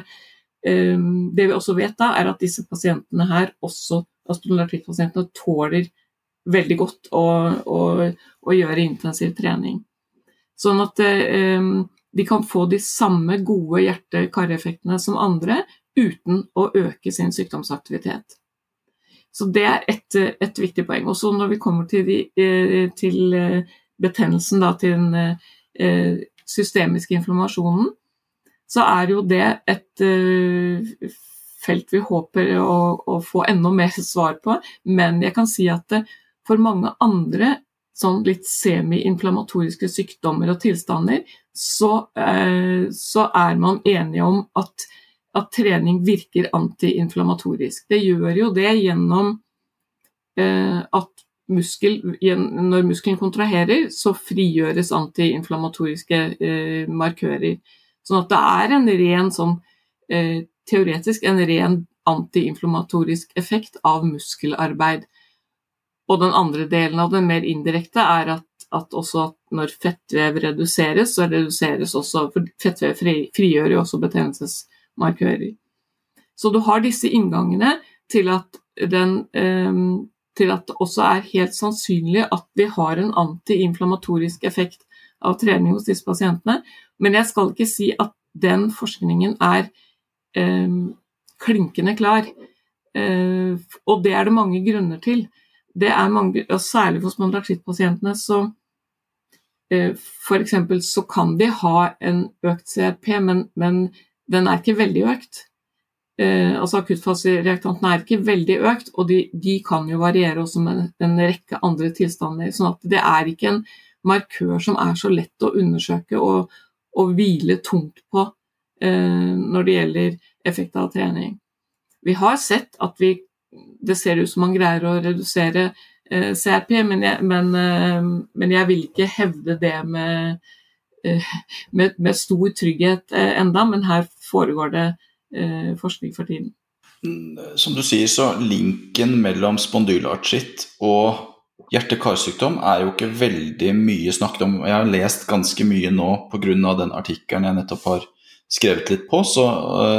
det vi også vet da, er at disse pasientene her, også spondylartrittpasientene, tåler veldig godt å, å, å gjøre intensiv trening. Sånn at eh, de kan få de samme gode hjerte-kareffektene som andre, uten å øke sin sykdomsaktivitet. Så det er et, et viktig poeng. Og så når vi kommer til, de, til betennelsen, da, til den eh, systemiske inflammasjonen, så er jo det et eh, felt vi håper å, å få enda mer svar på, men jeg kan si at det, for mange andre sånn litt semi-inflammatoriske sykdommer og tilstander, så, eh, så er man enige om at, at trening virker anti-inflammatorisk. Det gjør jo det gjennom eh, at muskel, når muskelen kontraherer, så frigjøres anti-inflammatoriske eh, markører. Sånn at det er en ren, sånn, eh, teoretisk en ren anti-inflammatorisk effekt av muskelarbeid. Og den andre delen av det mer indirekte er at, at også at når fettvev reduseres, så reduseres også, for fettvev fri, frigjør jo også betennelsesmarkører. Så du har disse inngangene til at, den, eh, til at det også er helt sannsynlig at vi har en anti-inflammatorisk effekt av trening hos disse pasientene, men jeg skal ikke si at den forskningen er eh, klinkende klar, eh, og det er det mange grunner til. Det er mange, og særlig for spondylartrittpasientene, så eh, for eksempel så kan de ha en økt C R P, men, men den er ikke veldig økt. Eh, altså akuttfasereaktanten er ikke veldig økt, og de, de kan jo variere også med en rekke andre tilstander, sånn at det er ikke en markør som er så lett å undersøke og, og hvile tungt på eh, når det gjelder effekt av trening. Vi har sett at vi det ser ut som man greier å redusere eh, C R P, men jeg, men, eh, men jeg vil ikke hevde det med, eh, med, med stor trygghet eh, enda, men her foregår det eh, forskning for tiden. Som du sier, så linken mellom spondylartritt og hjerte-karsykdom er jo ikke veldig mye snakket om. Jeg har lest ganske mye nå på grunn av den artikkelen jeg nettopp har skrevet litt på, så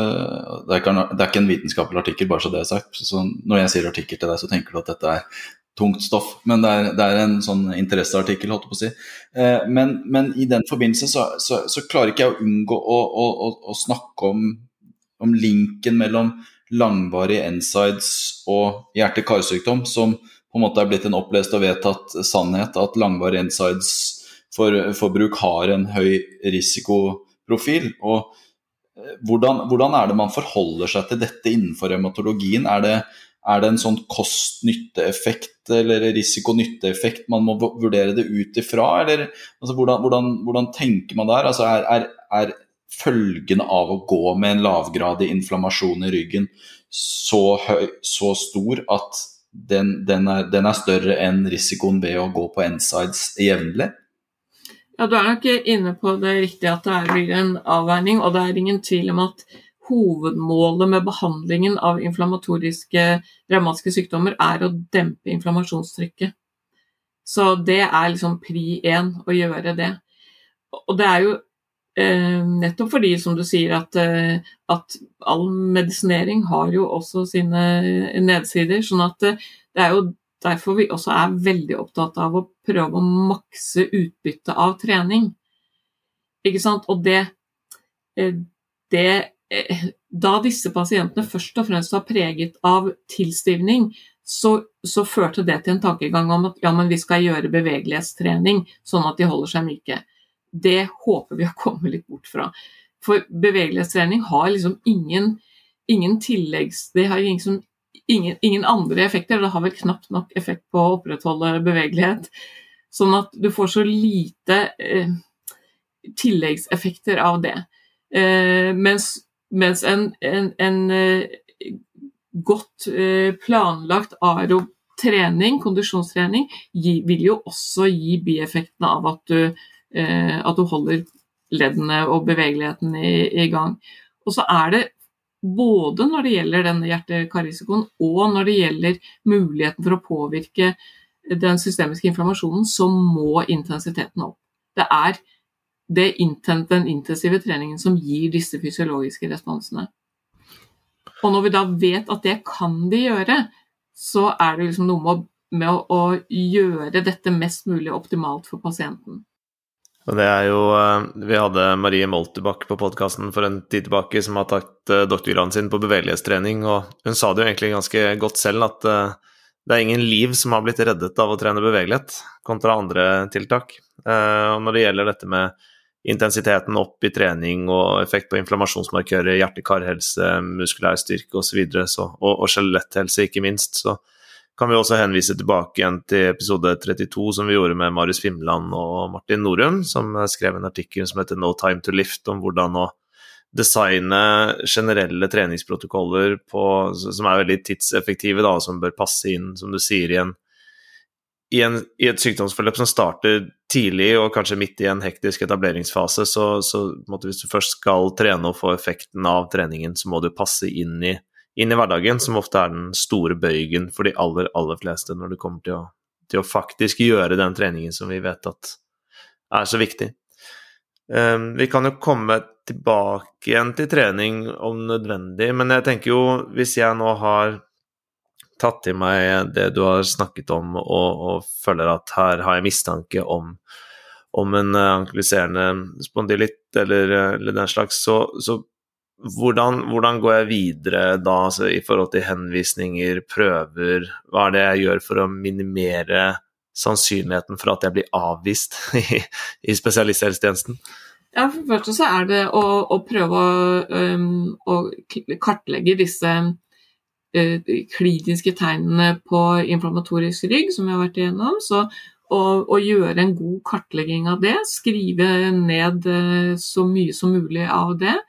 uh, det, er ikke, det er ikke en vitenskapelig artikkel, bare så det er sagt. Så når jeg sier artikkel til deg, så tenker du at dette er tungt stoff, men det er, det er en sånn interesseartikkel, holdt jeg på å si. Uh, men, men i den forbindelse så, så, så klarer ikke jeg å unngå å, å, å, å snakke om, om linken mellom langvarig N SAIDs og hjerte-karsykdom, som på en måte er blitt en opplest og vedtatt sannhet, at langvarig N SAIDs for, for bruk har en høy risikoprofil, og hvordan, hvordan er det man forholder seg til dette innenfor revmatologien? Er det, er det en sånn kost-nytte-effekt eller risiko-nytte-effekt man må vurdere det ut ifra, eller altså, hvordan, hvordan, hvordan tenker man der? Altså, er, er, er følgen av å gå med en lavgradig inflammasjon i ryggen så, høy, så stor at den, den, er, den er større enn risikoen ved å gå på N SAIDs jevnlig? Ja, du er nok inne på det riktige at det blir en avveining, og det er ingen tvil om at hovedmålet med behandlingen av inflammatoriske revmatiske sykdommer er å dempe inflammasjonstrykket. Så det er liksom pri én å gjøre det. Og det er jo eh, nettopp fordi, som du sier, at, eh, at all medisinering har jo også sine nedsider, sånn at det er jo derfor vi også er veldig opptatt av å prøve å makse utbytte av trening. Ikke sant? Og det, det, da disse pasientene først og fremst var preget av tilstivning, så, så førte det til en tankegang om at ja, men vi skal gjøre bevegelighetstrening sånn at de holder seg myke. Det håper vi å komme litt bort fra. For bevegelighetstrening har liksom ingen, ingen tilleggs, det har liksom Ingen, ingen andre effekter, det har vel knapt nok effekt på å opprettholde bevegelighet, sånn at du får så lite eh, tilleggseffekter av det. Eh, mens, mens en, en, en eh, godt eh, planlagt aerob trening, kondisjonstrening, gi, vil jo også gi bieffektene av at du, eh, at du holder leddene og bevegeligheten i, i gang. Og så er det både når det gjelder denne hjerte-karrisikoen og når det gjelder muligheten for å påvirke den systemiske inflammasjonen, så må intensiteten opp. Det er det inten, den intensive treningen som gir disse fysiologiske responsene. Og når vi da vet at det kan de gjøre, så er det liksom noe med, med å, å gjøre dette mest mulig optimalt for pasienten. Og det er jo, vi hadde Marie Moltebakk på podcasten for en tid tilbake som har tatt doktorgraden sin på bevegelighetstrening, og hun sa det jo egentlig ganske godt selv at det er ingen liv som har blitt reddet av å trene bevegelighet kontra andre tiltak. Og når det gjelder dette med intensiteten opp i trening og effekt på inflammasjonsmarkører, hjerte-karhelse, muskulær styrke og så videre, så, og, og skjeletthelse ikke minst, så kan vi også henvise tilbake igjen til episode trettito som vi gjorde med Marius Fimland og Martin Norum, som skrev en artikkel som heter No Time to Lift, om hvordan å designe generelle treningsprotokoller på, som er veldig tidseffektive, da, som bør passe inn, som du sier, i, en, i, en, i et sykdomsforløp som starter tidlig og kanskje midt i en hektisk etableringsfase, så, så måtte, hvis du først skal trene og få effekten av treningen, så må du passe inn i inn i hverdagen, som ofte er den store bøygen for de aller, aller fleste når det kommer til å, til å faktisk gjøre den treningen som vi vet at er så viktig. Um, vi kan jo komme tilbake igjen til trening om nødvendig, men jeg tenker jo, hvis jeg nå har tatt til meg det du har snakket om, og, og føler at her har jeg mistanke om, om en ankyliserende spondylitt eller, eller den slags, så, så Hvordan, hvordan går jeg videre da, altså, i forhold til henvisninger, prøver, hva er det jeg gjør for å minimere sannsynligheten for at jeg blir avvist i, i spesialisthelsetjenesten? Ja, for det første så er det å, å prøve å, um, å kartlegge disse uh, kliniske tegnene på inflammatorisk rygg, som vi har vært igjennom, så å, å gjøre en god kartlegging av det, skrive ned uh, så mye som mulig av det,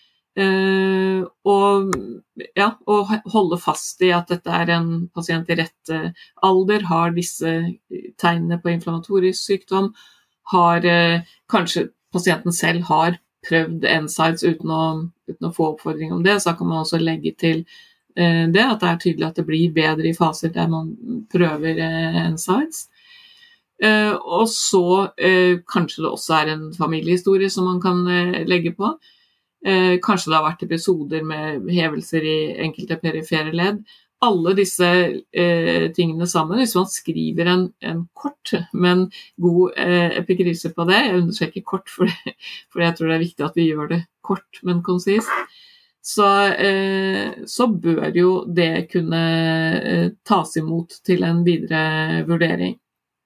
Uh, og, ja, og holde fast i at dette er en pasient i rett uh, alder, har disse tegnene på inflammatorisk sykdom, har uh, kanskje pasienten selv har prøvd N SIDES uten å, uten å få oppfordring om det, så kan man også legge til uh, det, at det er tydelig at det blir bedre i faser der man prøver uh, N SIDES. Uh, og så uh, kanskje det også er en familiehistorie som man kan uh, legge på. Eh, kanskje det har vært episoder med hevelser i enkelte perifere ledd. Alle disse eh, tingene sammen, hvis man skriver en, en kort, men god eh, epikrise på det, jeg understreker kort, for, det, for jeg tror det er viktig at vi gjør det kort, men konsist, så, eh, så bør jo det kunne eh, tas imot til en videre vurdering.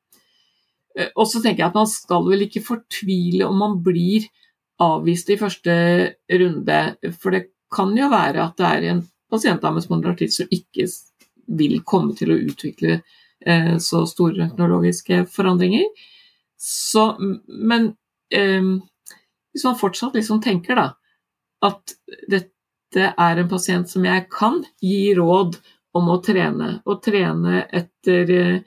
Eh, og så tenker jeg at man skal vel ikke fortvile om man blir avvist i første runde, for det kan jo være at det er en pasient med spondylartritt som ikke vil komme til å utvikle eh, så store nevrologiske forandringer. Så, men eh, hvis man fortsatt liksom tenker da, at dette er en pasient som jeg kan gi råd om å trene, og trene etter eh,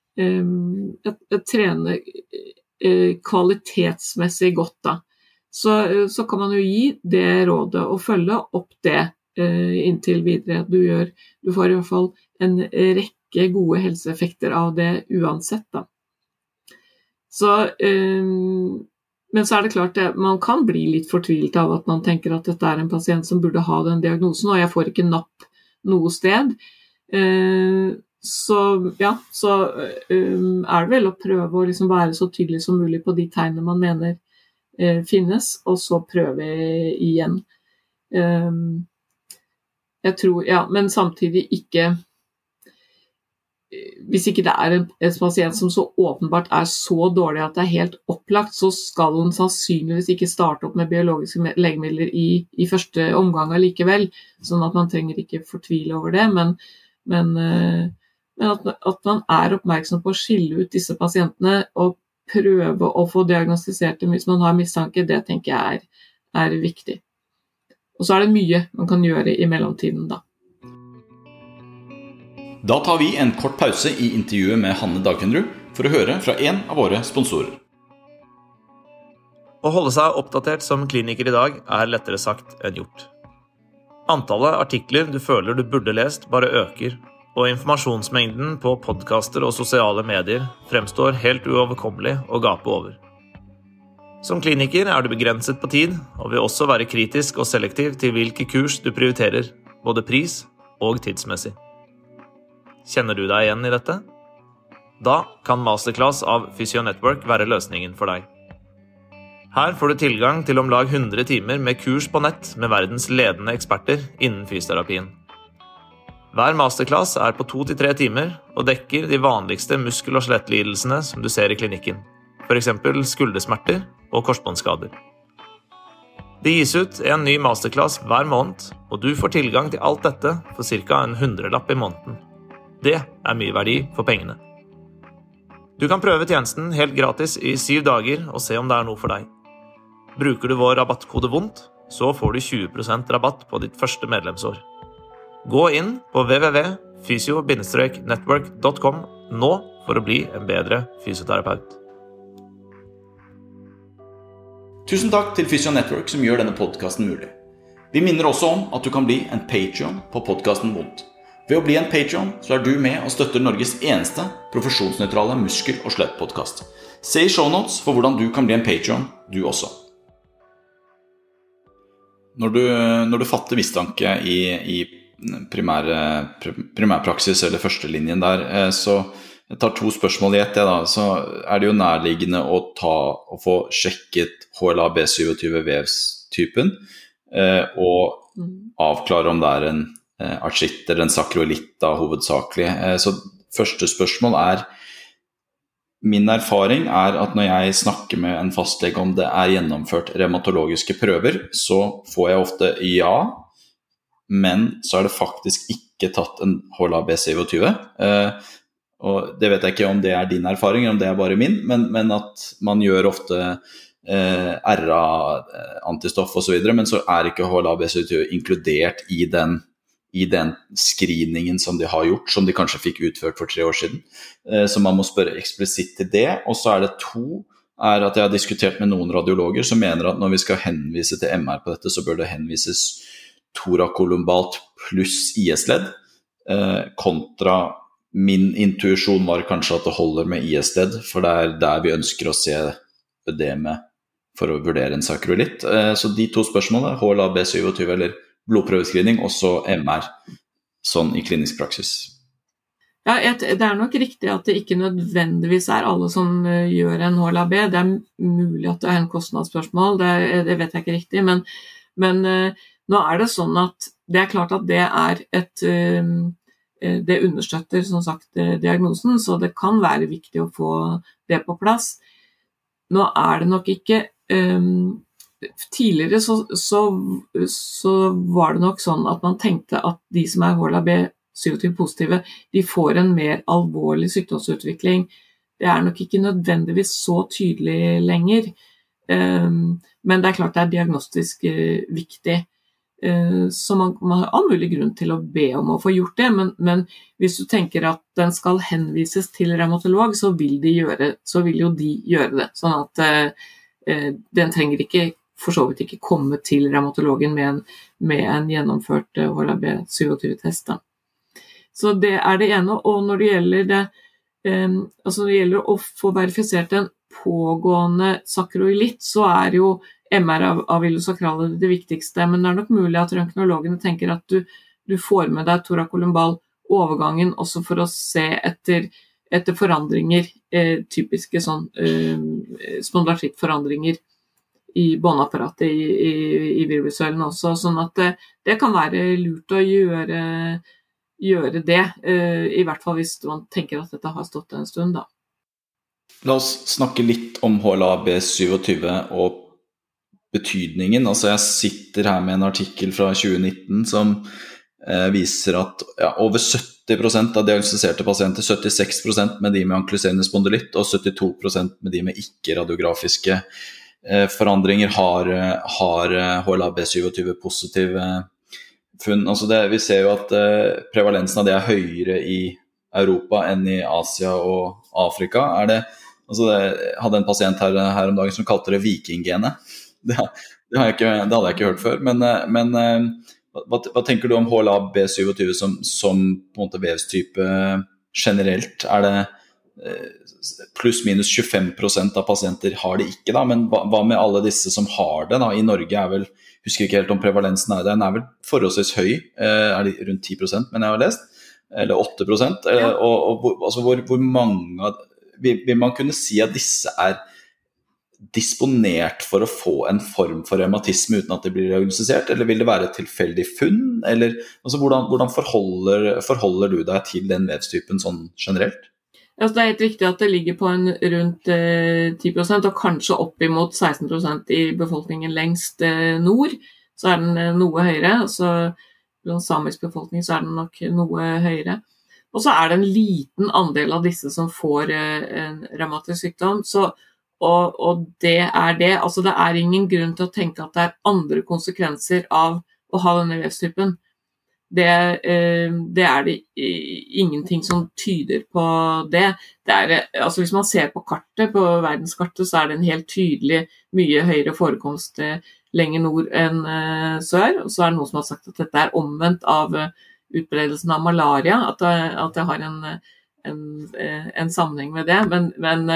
et, et trene eh, kvalitetsmessig godt da, Så, så kan man jo gi det rådet og følge opp det eh, inntil videre. Du, gjør, du får i hvert fall en rekke gode helseeffekter av det uansett. Da. Så, eh, men så er det klart at man kan bli litt fortvilt av at man tenker at dette er en pasient som burde ha den diagnosen, og jeg får ikke napp noe sted. Eh, så ja, så eh, er det vel å prøve å liksom være så tydelig som mulig på de tegnene man mener finnes, og så prøve igjen. Um, jeg tror, ja, men samtidig ikke, hvis ikke det er en, en pasient som så åpenbart er så dårlig at det er helt opplagt, så skal hun sannsynligvis ikke starte opp med biologiske legemidler i, i første omgang allikevel, sånn at man trenger ikke fortvile over det, men, men, uh, men at, at man er oppmerksom på å skille ut disse pasientene og prøve å få diagnostisert dem hvis man har mistanke, det tenker jeg er, er viktig. Og så er det mye man kan gjøre i mellomtiden da. Da tar vi en kort pause i intervjuet med Hanne Dagfjellrud for å høre fra en av våre sponsorer. Å holde seg oppdatert som kliniker i dag er lettere sagt enn gjort. Antallet artikler du føler du burde lest bare øker, og informasjonsmengden på podcaster og sosiale medier fremstår helt uoverkommelig å gape over. Som kliniker er du begrenset på tid, og vil også være kritisk og selektiv til hvilke kurs du prioriterer, både pris og tidsmessig. Kjenner du deg igjen i dette? Da kan Masterclass av Physio Network være løsningen for deg. Her får du tilgang til om lag hundre timer med kurs på nett med verdens ledende eksperter innen fysioterapien. Hver masterclass er på to til tre timer og dekker de vanligste muskel- og skjelettlidelsene som du ser i klinikken, for eksempel skuldersmerter og korsbåndskader. Det gis ut en ny masterclass hver måned, og du får tilgang til alt dette for cirka en hundrelapp i måneden. Det er mye verdi for pengene. Du kan prøve tjenesten helt gratis i syv dager og se om det er noe for deg. Bruker du vår rabattkode vondt, så får du tjue prosent rabatt på ditt første medlemsår. Gå inn på w w w punktum physio network punktum com nå for å bli en bedre fysioterapeut. Tusen takk til Physio Network som gjør denne podcasten mulig. Vi minner også om at du kan bli en Patreon på podcasten Vondt. Ved å bli en Patreon så er du med og støtter Norges eneste profesjonsnøytrale muskel- og skjelettpodcast. Se i shownotes for hvordan du kan bli en Patreon, du også. Når du, når du fatter mistanke i, i primær, primærpraksis eller førstelinjen der, så jeg tar to spørsmål i ett, ja da, så er det jo nærliggende å, ta, å få sjekket H L A B syttisju vevstypen eh, og avklare om det er en eh, artritt eller en sakroilitt da, hovedsakelig. Eh, så første spørsmål er, min erfaring er at når jeg snakker med en fastlege om det er gjennomført revmatologiske prøver, så får jeg ofte ja, men så er det faktisk ikke tatt en H L A B syttisju. Eh, og det vet jeg ikke om det er din erfaring, eller om det er bare min, men, men at man gjør ofte eh, R A-antistoff og så videre, men så er ikke H L A B syttisju inkludert i den, i den screeningen som de har gjort, som de kanskje fikk utført for tre år siden. Eh, så man må spørre eksplisitt til det, og så er det to, er at jeg har diskutert med noen radiologer som mener at når vi skal henvise til M R på dette, så bør det henvises thorakolumbalt pluss I S-ledd, eh, kontra min intuisjon var kanskje at det holder med I S-ledd, for det er der vi ønsker å se ødemet for å vurdere en sakroilitt. Så de to spørsmålene, H L A B syttisju eller blodprøvescreening, og så M R, sånn i klinisk praksis. Ja, det er nok riktig at det ikke nødvendigvis er alle som gjør en H L A B. Det er mulig at det er en kostnadsspørsmål, det, det vet jeg ikke riktig, men, men nå er det sånn at det er klart at det er et... Det understøtter som sagt diagnosen, så det kan være viktig å få det på plass. Nå er det nok ikke um, tidligere så, så, så var det nok sånn at man tenkte at de som er H L A B syttisju positive, de får en mer alvorlig sykdomsutvikling. Det er nok ikke nødvendigvis så tydelig lenger, um, men det er klart det er diagnostisk uh, viktig. Så man, man har all mulig grunn til å be om å få gjort det, men, men hvis du tenker at den skal henvises til revmatolog, så vil, de gjøre, så vil jo de gjøre det, sånn at eh, den trenger ikke, for så vidt ikke komme til revmatologen med en, med en gjennomført H L A B syttisju-test. Så det er det ene, og når det gjelder det, eh, altså når det gjelder å få verifisert en pågående sakroilitt, så er jo M R av, av iliosakrale det viktigste, men det er nok mulig at røntgenologene tenker at du, du får med deg thorakolumbal overgangen også for å se etter, etter forandringer, eh, typiske sånn eh, spondylartrittforandringer i båndapparatet i, i, i virvelsøylen også, sånn at det, det kan være lurt å gjøre, gjøre det, eh, i hvert fall hvis man tenker at dette har stått en stund da. La oss snakke litt om H L A B syttisju og betydningen. Altså jeg sitter her med en artikkel fra tjue nitten som eh, viser at ja, over sytti prosent av diagnostiserte pasienter, syttiseks prosent med de med anklyserende spondylitt og syttito prosent med de med ikke-radiografiske eh, forandringer har, har H L A B syttisju positiv eh, funn. Altså det, vi ser jo at eh, prevalensen av det er høyere i Europa enn i Asia og Afrika. Er det, altså det, jeg hadde en pasient her, her om dagen som kalte det vikinggenet. Det, det, har jeg ikke, det hadde jeg ikke hørt før. Men, men hva, hva tenker du om H L A B syttisju som, som på en måte vevstype generelt? Er det pluss minus tjuefem prosent av pasienter har det ikke da, men hva, hva med alle disse som har det da? I Norge er vel, husker ikke helt om prevalensen er det, den er vel forholdsvis høy, er det rundt ti prosent, men jeg har lest, eller åtte prosent, ja. og, og altså hvor, hvor mange, vil, vil man kunne si at disse er disponert for å få en form for reumatisme uten at det blir diagnostisert, eller vil det være et tilfeldig funn, eller altså, hvordan, hvordan forholder, forholder du deg til den vevstypen sånn generelt? Altså, det er helt riktig at det ligger på en rundt eh, ti prosent, og kanskje opp imot seksten prosent i befolkningen lengst eh, nord, så er den eh, noe høyere, altså blant samisk befolkning så er den nok noe høyere. Og så er det en liten andel av disse som får eh, en revmatisk sykdom, så, og, og det er det. Altså det er ingen grunn til å tenke at det er andre konsekvenser av å ha denne vevstypen. Det, eh, det er det ingenting som tyder på det. Det er, altså hvis man ser på kartet, på verdenskartet, så er det en helt tydelig mye høyere forekomst lenger nord enn eh, sør. Og så er det noen som har sagt at dette er omvendt av utbredelsen av malaria, at det, at det har en, en, en sammenheng med det. Men, men,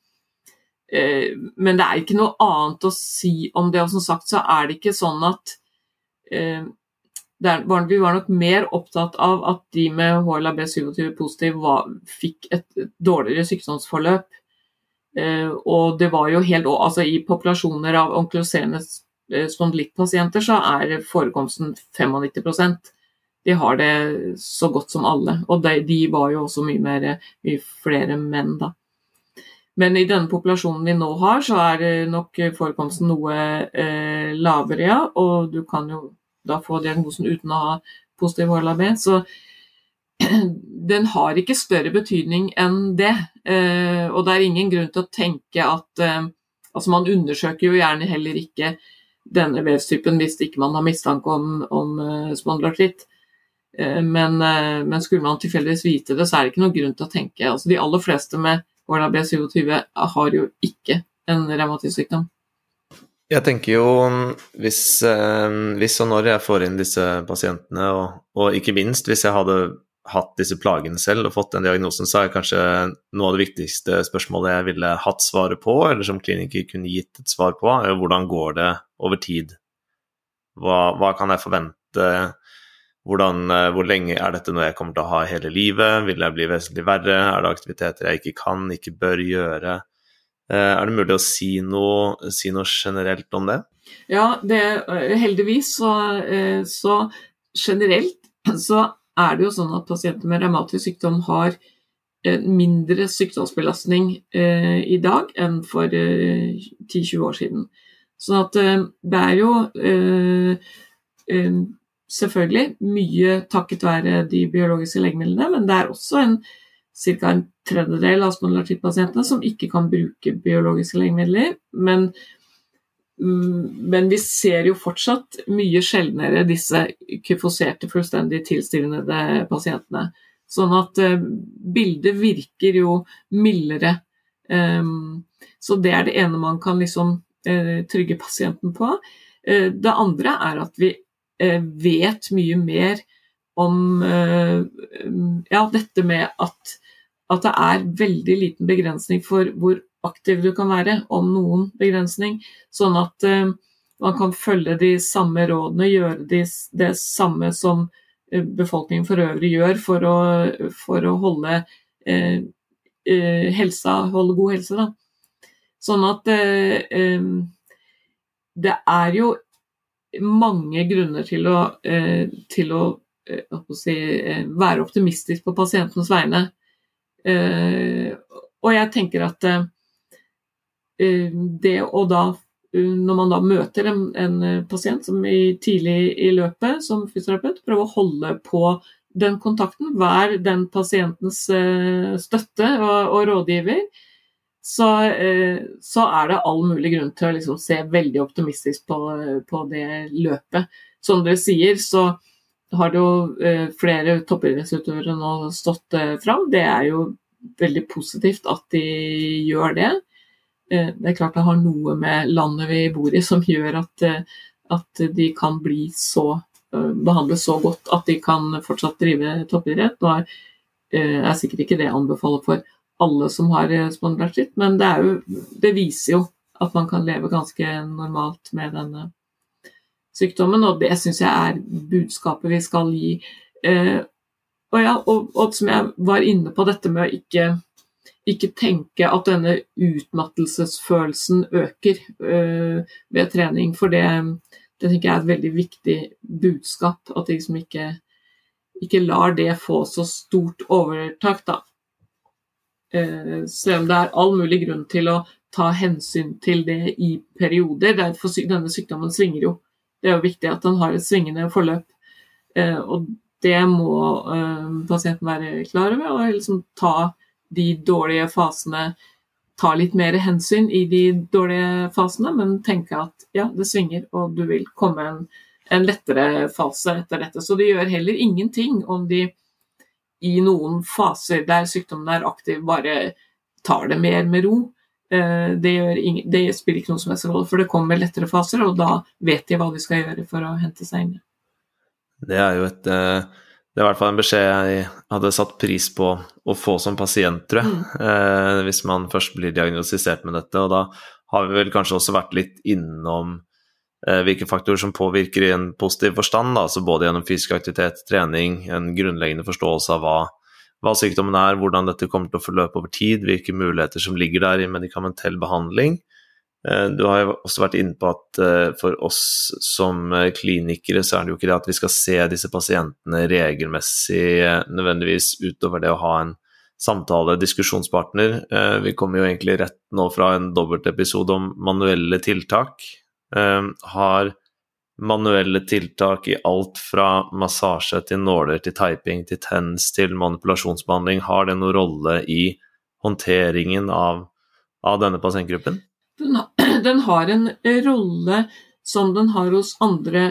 eh, men det er ikke noe annet å si om det, og som sagt så er det ikke sånn at eh, Der var, vi var nok mer opptatt av at de med H L A B syttisju positiv var, fikk et dårligere sykdomsforløp. Eh, og det var jo helt, altså i populasjoner av onkloserende spondylittpasienter så er forekomsten nittifem prosent. De har det så godt som alle, og de, de var jo også mye, mer, mye flere menn da. Men i denne populasjonen vi nå har, så er nok forekomsten noe eh, lavere, ja, og du kan jo da få diagnosen uten å ha positiv H L A B, så den har ikke større betydning enn det, eh, og det er ingen grunn til å tenke at, eh, altså man undersøker jo gjerne heller ikke denne vevstypen hvis ikke man har mistanke om, om uh, spondylartritt, eh, men, eh, men skulle man tilfeldigvis vite det, så er det ikke noen grunn til å tenke, altså de aller fleste med H L A B syttisju har jo ikke en revmatisk sykdom. Jeg tenker jo, hvis, hvis og når jeg får inn disse pasientene, og, og ikke minst hvis jeg hadde hatt disse plagene selv og fått den diagnosen, så er kanskje noe av det viktigste spørsmålet jeg ville hatt svaret på, eller som kliniker kunne gitt et svar på, er hvordan går det over tid? Hva, hva kan jeg forvente? Hvordan, hvor lenge er dette noe jeg kommer til å ha hele livet? Vil jeg bli vesentlig verre? Er det aktiviteter jeg ikke kan, ikke bør gjøre? Er det mulig å si noe, si noe generelt om det? Ja, det, heldigvis så, så generelt så er det jo sånn at pasienter med revmatisk sykdom har mindre sykdomsbelastning i dag enn for ti til tjue år siden. Så at det er jo selvfølgelig mye takket være de biologiske legemidlene, men det er også en cirka en tredjedel av spondylartrittpasientene som ikke kan bruke biologiske legemidler, men, men vi ser jo fortsatt mye sjeldnere disse kyfoserte, fullstendig tilstivnede pasientene. Sånn at uh, bildet virker jo mildere. Um, så det er det ene man kan liksom uh, trygge pasienten på. Uh, det andre er at vi uh, vet mye mer om uh, ja, dette med at at det er veldig liten begrensning for hvor aktiv du kan være, om noen begrensning, sånn at uh, man kan følge de samme rådene, gjøre de, det samme som uh, befolkningen for øvrig gjør for å, for å holde uh, uh, helsa, holde god helse da. Sånn at uh, um, det er jo mange grunner til å, uh, til å, uh, å si, uh, være optimistisk på pasientens vegne. Uh, og jeg tenker at uh, det å da, uh, når man da møter en, en pasient som er tidlig i løpet som fysioterapeut, prøve å holde på den kontakten, være den pasientens uh, støtte og, og rådgiver, så, uh, så er det all mulig grunn til å liksom se veldig optimistisk på, på det løpet. Som dere sier, så har det jo eh, flere toppidrettsutøvere nå stått eh, fram. Det er jo veldig positivt at de gjør det. Eh, det er klart det har noe med landet vi bor i som gjør at, eh, at de kan bli så, eh, behandles så godt at de kan fortsatt drive toppidrett. Nå er, eh, er sikkert ikke det jeg anbefaler for alle som har eh, spondylartritt, men det, er jo, det viser jo at man kan leve ganske normalt med denne sykdommen, og det synes jeg er budskapet vi skal gi. Eh, og, ja, og, og som jeg var inne på dette med å ikke, ikke tenke at denne utmattelsesfølelsen øker eh, ved trening, for det, det tenker jeg er et veldig viktig budskap, at de liksom ikke, ikke lar det få så stort overtak da. Eh, selv om det er all mulig grunn til å ta hensyn til det i perioder, derfor denne sykdommen svinger jo. Det er jo viktig at den har et svingende forløp, eh, og det må eh, pasienten være klar over, og liksom ta de dårlige fasene, ta litt mer hensyn i de dårlige fasene, men tenke at ja, det svinger, og du vil komme en, en lettere fase etter dette. Så det gjør heller ingenting om de i noen faser der sykdommen er aktiv, bare tar det mer med ro. Det, gjør ingen, det spiller ikke noe som helst rolle, for det kommer lettere faser, og da vet de hva de skal gjøre for å hente seg inn. Det er jo et, det er i hvert fall en beskjed jeg hadde satt pris på å få som pasient, tror jeg, mm. eh, hvis man først blir diagnostisert med dette, og da har vi vel kanskje også vært litt innom eh, hvilke faktorer som påvirker i en positiv forstand, da, altså både gjennom fysisk aktivitet, trening, en grunnleggende forståelse av hva hva sykdommen er, hvordan dette kommer til å forløpe over tid, hvilke muligheter som ligger der i medikamentell behandling. Du har jo også vært inne på at for oss som klinikere så er det jo ikke det at vi skal se disse pasientene regelmessig nødvendigvis utover det å ha en samtale, diskusjonspartner. Vi kommer jo egentlig rett nå fra en dobbeltepisode om manuelle tiltak. Har manuelle tiltak i alt fra massasje til nåler, til typing, til tens, til manipulasjonsbehandling, har det noen rolle i håndteringen av, av denne pasientgruppen? Den, den har en rolle som den har hos andre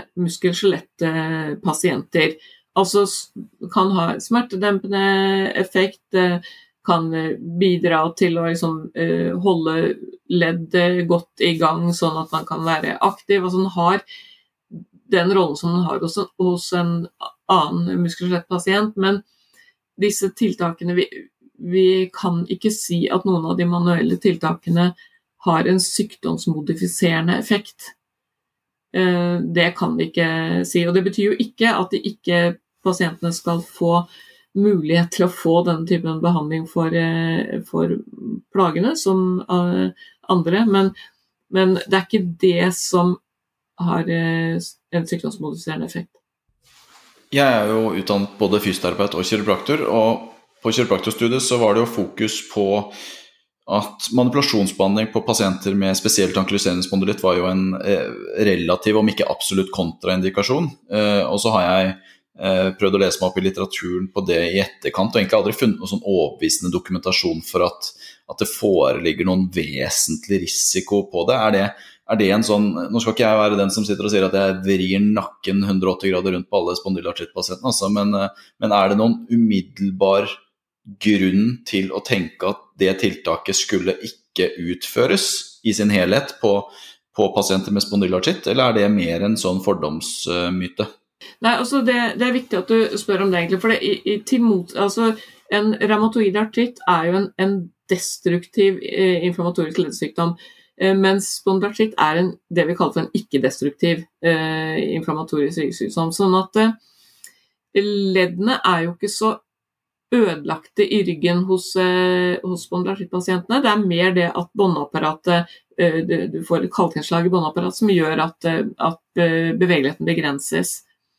muskel-skjelett-pasienter. Altså kan ha smertedempende effekt, kan bidra til å liksom, holde leddet godt i gang, sånn at man kan være aktiv. Altså den har den rollen som den har hos en, hos en annen muskel-skjelett-pasient, men disse tiltakene, vi, vi kan ikke si at noen av de manuelle tiltakene har en sykdomsmodifiserende effekt. Det kan vi ikke si, og det betyr jo ikke at de ikke pasientene skal få mulighet til å få denne typen behandling for, for plagene som andre, men, men det er ikke det som har en sykdomsmodifiserende effekt. Jeg er jo utdannet både fysioterapeut og kiropraktor, og på kiropraktorstudiet så var det jo fokus på at manipulasjonsbehandling på pasienter med spesielt ankyloserende spondylitt var jo en relativ, om ikke absolutt kontraindikasjon, og så har jeg prøvd å lese meg opp i litteraturen på det i etterkant, og egentlig aldri funnet noen sånn overbevisende dokumentasjon for at, at det foreligger noen vesentlig risiko på det. Er det Er det en sånn, nå skal ikke jeg være den som sitter og sier at jeg vrir nakken hundre og åtti grader rundt på alle spondylartrittpasientene, altså, men, men er det noen umiddelbar grunn til å tenke at det tiltaket skulle ikke utføres i sin helhet på, på pasienter med spondylartritt, eller er det mer en sånn fordomsmyte? Nei, altså det, det er viktig at du spør om det egentlig, for det, i, i, til mot, altså en reumatoid artritt er jo en, en destruktiv eh, inflammatorisk leddsykdom, mens spondylartritt er en, det vi kaller for en ikke-destruktiv eh, inflammatorisk ryggssykdom. Sånn at eh, leddene er jo ikke så ødelagte i ryggen hos, eh, hos spondylartrittpasientene. Det er mer det at båndapparatet, eh, du får et kalkgjenslag i båndapparatet som gjør at, at bevegeligheten begrenses.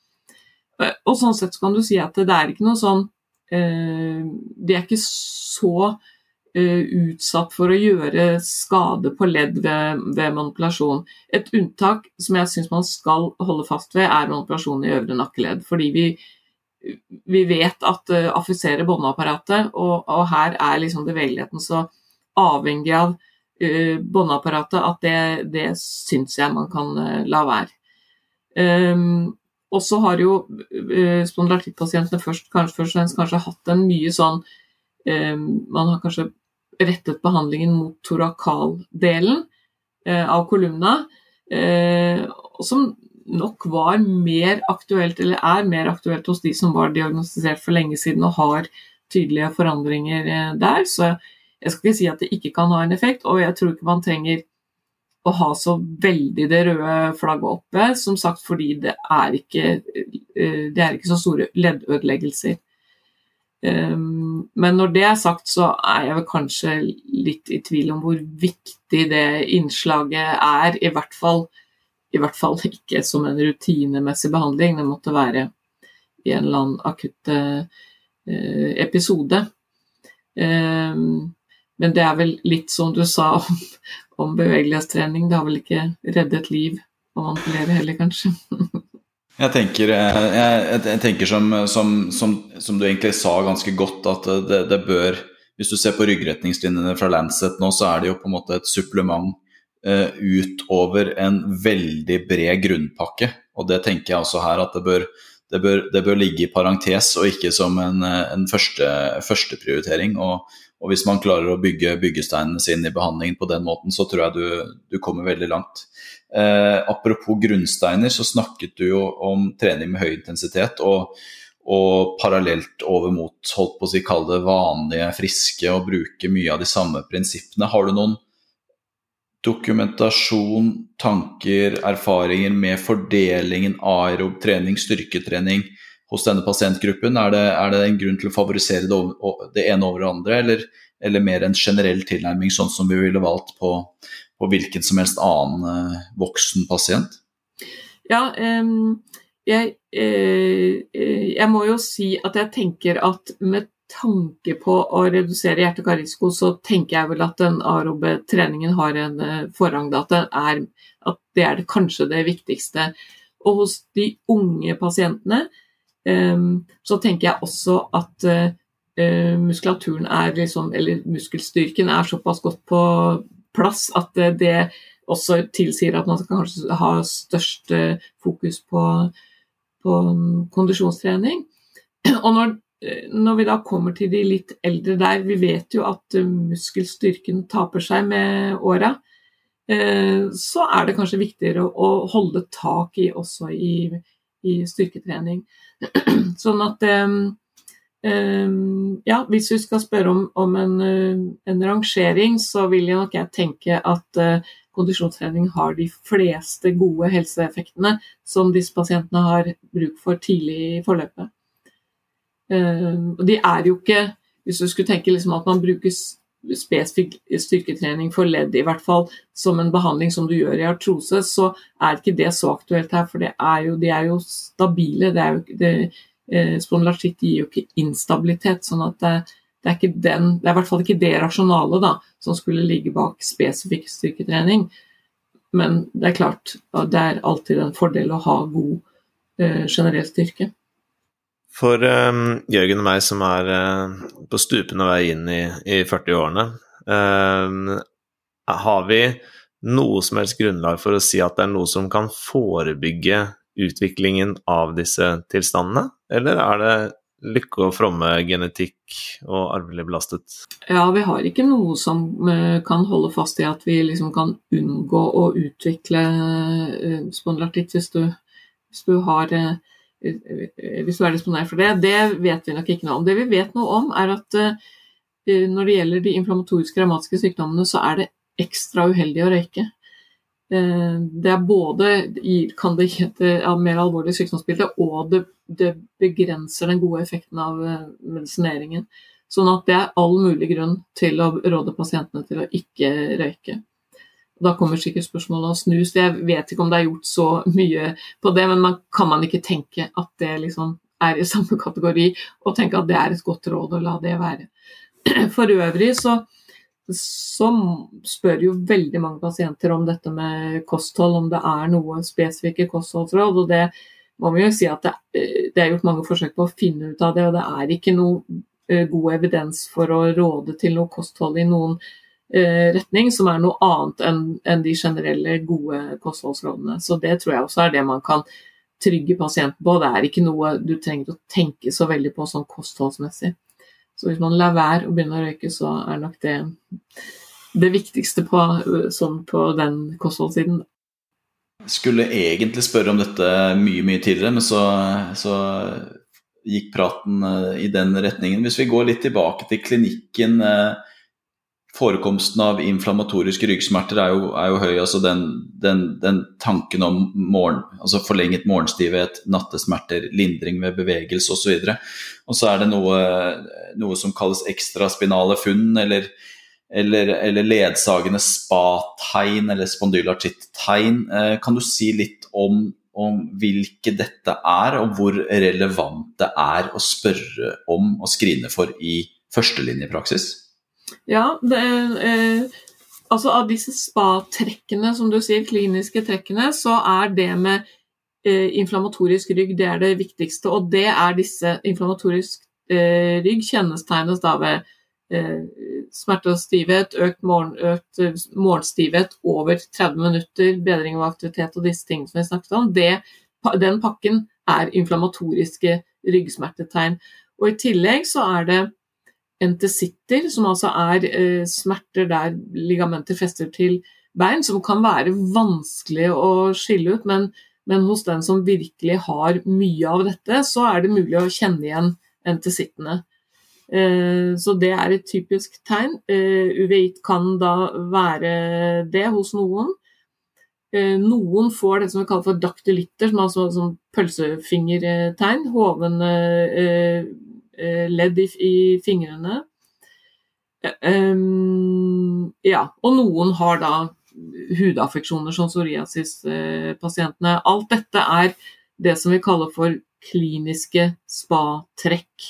Og sånn sett så kan du si at det er ikke noe sånn, eh, det er ikke så utsatt for å gjøre skade på ledd ved, ved manipulasjon. Et unntak som jeg synes man skal holde fast ved er manipulasjon i øvre nakkeledd, fordi vi, vi vet at uh, affuserer båndapparatet, og, og her er liksom bevegeligheten så avhengig av uh, båndapparatet at det, det synes jeg man kan uh, la være. Um, og så har jo uh, spondylartrittpasientene først, kanskje, først og fremst kanskje hatt en mye sånn, uh, man har kanskje rettet behandlingen mot thorakaldelen uh, av kolumna, uh, og som nok var mer aktuelt, eller er mer aktuelt hos de som var diagnostisert for lenge siden og har tydelige forandringer uh, der, så jeg skal ikke si at det ikke kan ha en effekt, og jeg tror ikke man trenger å ha så veldig det røde flagget oppe, som sagt, fordi det er ikke, det er ikke så store leddødeleggelser. Men når det er sagt, så er jeg vel kanskje litt i tvil om hvor viktig det innslaget er, i hvert fall, i hvert fall ikke som en rutinemessig behandling. Det måtte være i en eller annen akutt episode. Men det er vel litt som du sa om, om bevegelighetstrening, det har vel ikke reddet liv å manipulere heller, kanskje. jeg tenker, jeg, jeg, jeg tenker som, som, som, som du egentlig sa ganske godt, at det, det bør, hvis du ser på ryggretningslinjene fra Lancet nå, så er det jo på en måte et supplement uh, utover en veldig bred grunnpakke, og det tenker jeg også her, at det bør, det bør, det bør ligge i parentes, og ikke som en, en første, første prioritering, og Og hvis man klarer å bygge byggesteinene sine i behandlingen på den måten, så tror jeg du, du kommer veldig langt. Eh, apropos grunnsteiner, så snakket du jo om trening med høy intensitet, og, og parallelt over mot, holdt på å si, kall det vanlige, friske, og bruke mye av de samme prinsippene. Har du noen dokumentasjon, tanker, erfaringer med fordelingen aerob trening, styrketrening, hos denne pasientgruppen? Er det, er det en grunn til å favorisere det, over, det ene over det andre, eller, eller mer en generell tilnærming, sånn som vi ville valgt på, på hvilken som helst annen uh, voksen pasient? Ja, um, jeg, uh, jeg må jo si at jeg tenker at med tanke på å redusere hjerte-karrisiko, så tenker jeg vel at den aerobe treningen har en uh, forrang, at det er, at det er det, kanskje det viktigste. Og hos de unge pasientene, Um, så tenker jeg også at uh, muskulaturen er liksom, eller muskelstyrken er såpass godt på plass at uh, det også tilsier at man skal kanskje ha størst uh, fokus på, på um, kondisjonstrening. Og når, uh, når vi da kommer til de litt eldre der, vi vet jo at uh, muskelstyrken taper seg med åra, uh, så er det kanskje viktigere å, å holde tak i også i i styrketrening. Sånn at um, um, ja, hvis vi skal spørre om, om en, en rangering, så vil jeg nok jeg tenke at uh, kondisjonstrening har de fleste gode helseeffektene som disse pasientene har bruk for tidlig i forløpet. Uh, og de er jo ikke, hvis du skulle tenke liksom at man bruker spesifikk styrketrening for ledd, i hvert fall som en behandling som du gjør i artrose, så er ikke det så aktuelt her, for det er jo, de er jo stabile, det er jo det, eh, spondylartritt gir jo ikke instabilitet, sånn at det, det er ikke den, det er i hvert fall ikke det rasjonale da, som skulle ligge bak spesifikk styrketrening, men det er klart, det er alltid en fordel å ha god eh, generell styrke. For um, Jørgen og meg som er uh, på stupende vei inn i, i førti-årene, uh, har vi noe som helst grunnlag for å si at det er noe som kan forebygge utviklingen av disse tilstandene? Eller er det lykke og fromme genetikk og arvelig belastet? Ja, vi har ikke noe som uh, kan holde fast i at vi liksom kan unngå å utvikle uh, spondylartritt hvis du, hvis du har... Uh, hvis du er disponert for det, det vet vi nok ikke noe om. Det vi vet noe om er at uh, når det gjelder de inflammatoriske revmatiske sykdommene, så er det ekstra uheldig å røyke. Uh, det er både, kan det gi et uh, mer alvorlig sykdomsbilde, og det, det begrenser den gode effekten av uh, medisineringen. Sånn at det er all mulig grunn til å råde pasientene til å ikke røyke. Da kommer sikkert spørsmålet om snus. Jeg vet ikke om det er gjort så mye på det, men man kan man ikke tenke at det liksom er i samme kategori, og tenke at det er et godt råd å la det være. For øvrig så, så spør jo veldig mange pasienter om dette med kosthold, om det er noe spesifikke kostholdsråd, og det må vi jo si at det, det er gjort mange forsøk på å finne ut av det, og det er ikke noe god evidens for å råde til noe kosthold i noen retning, som er noe annet enn, enn de generelle gode kostholdsrådene. Så det tror jeg også er det man kan trygge pasienten på. Det er ikke noe du trenger å tenke så veldig på sånn kostholdsmessig. Så hvis man lar være å begynne å røyke, så er nok det det viktigste på, sånn på den kostholdssiden. Jeg skulle egentlig spørre om dette mye, mye tidligere, men så, så gikk praten i den retningen. Hvis vi går litt tilbake til klinikken, forekomsten av inflammatoriske ryggsmerter er jo, er jo høy, altså den, den, den tanken om morgen, altså forlenget morgenstivhet, nattesmerter, lindring ved bevegelse og så videre. Og så er det noe, noe som kalles ekstraspinale funn, eller, eller, eller ledsagende spa-tegn, eller spondylartritt-tegn. Kan du si litt om, om hvilke dette er, og hvor relevant det er å spørre om og skrine for i førstelinjepraksis? Ja, det er, eh, altså av disse spa-trekkene, som du sier, kliniske trekkene, så er det med eh, inflammatorisk rygg, det er det viktigste, og det er disse inflammatorisk eh, rygg kjennestegnes da ved eh, smerte og stivhet, økt, morgen, økt eh, morgenstivhet over tretti minutter, bedring av aktivitet og disse tingene som vi snakket om. Det, den pakken er inflammatoriske ryggsmertetegn, og i tillegg så er det entesitter, som altså er eh, smerter der ligamenter fester til bein, som kan være vanskelig å skille ut, men, men hos den som virkelig har mye av dette, så er det mulig å kjenne igjen entesittene. Eh, så det er et typisk tegn. Eh, uveit kan da være det hos noen. Eh, noen får det som vi kaller for daktylitter, som er altså som pølsefingertegn, hoven eh, ledd i, i fingrene. Um, ja, og noen har da hudaffeksjoner som psoriasis-pasientene. Alt dette er det som vi kaller for kliniske spa-trekk.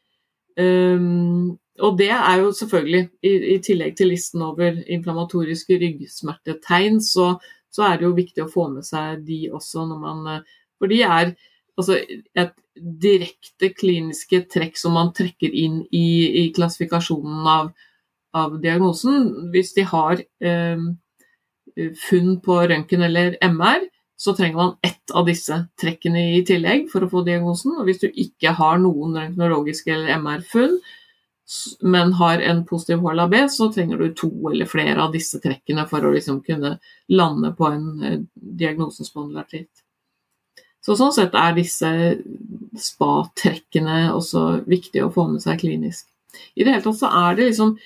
Um, og det er jo selvfølgelig, i, i tillegg til listen over inflammatoriske ryggsmertetegn, så, så er det jo viktig å få med seg de også når man, for de er altså et direkte kliniske trekk som man trekker inn i, i klassifikasjonen av, av diagnosen. Hvis de har eh, funn på røntgen eller M R, så trenger man ett av disse trekkene i tillegg for å få diagnosen. Og hvis du ikke har noen røntgenologiske eller M R-funn, men har en positiv H L A B, så trenger du to eller flere av disse trekkene for å liksom kunne lande på en eh, diagnosen spondylartritt. Så sånn sett er disse spa-trekkene også viktig å få med seg klinisk. I det hele tatt så er det liksom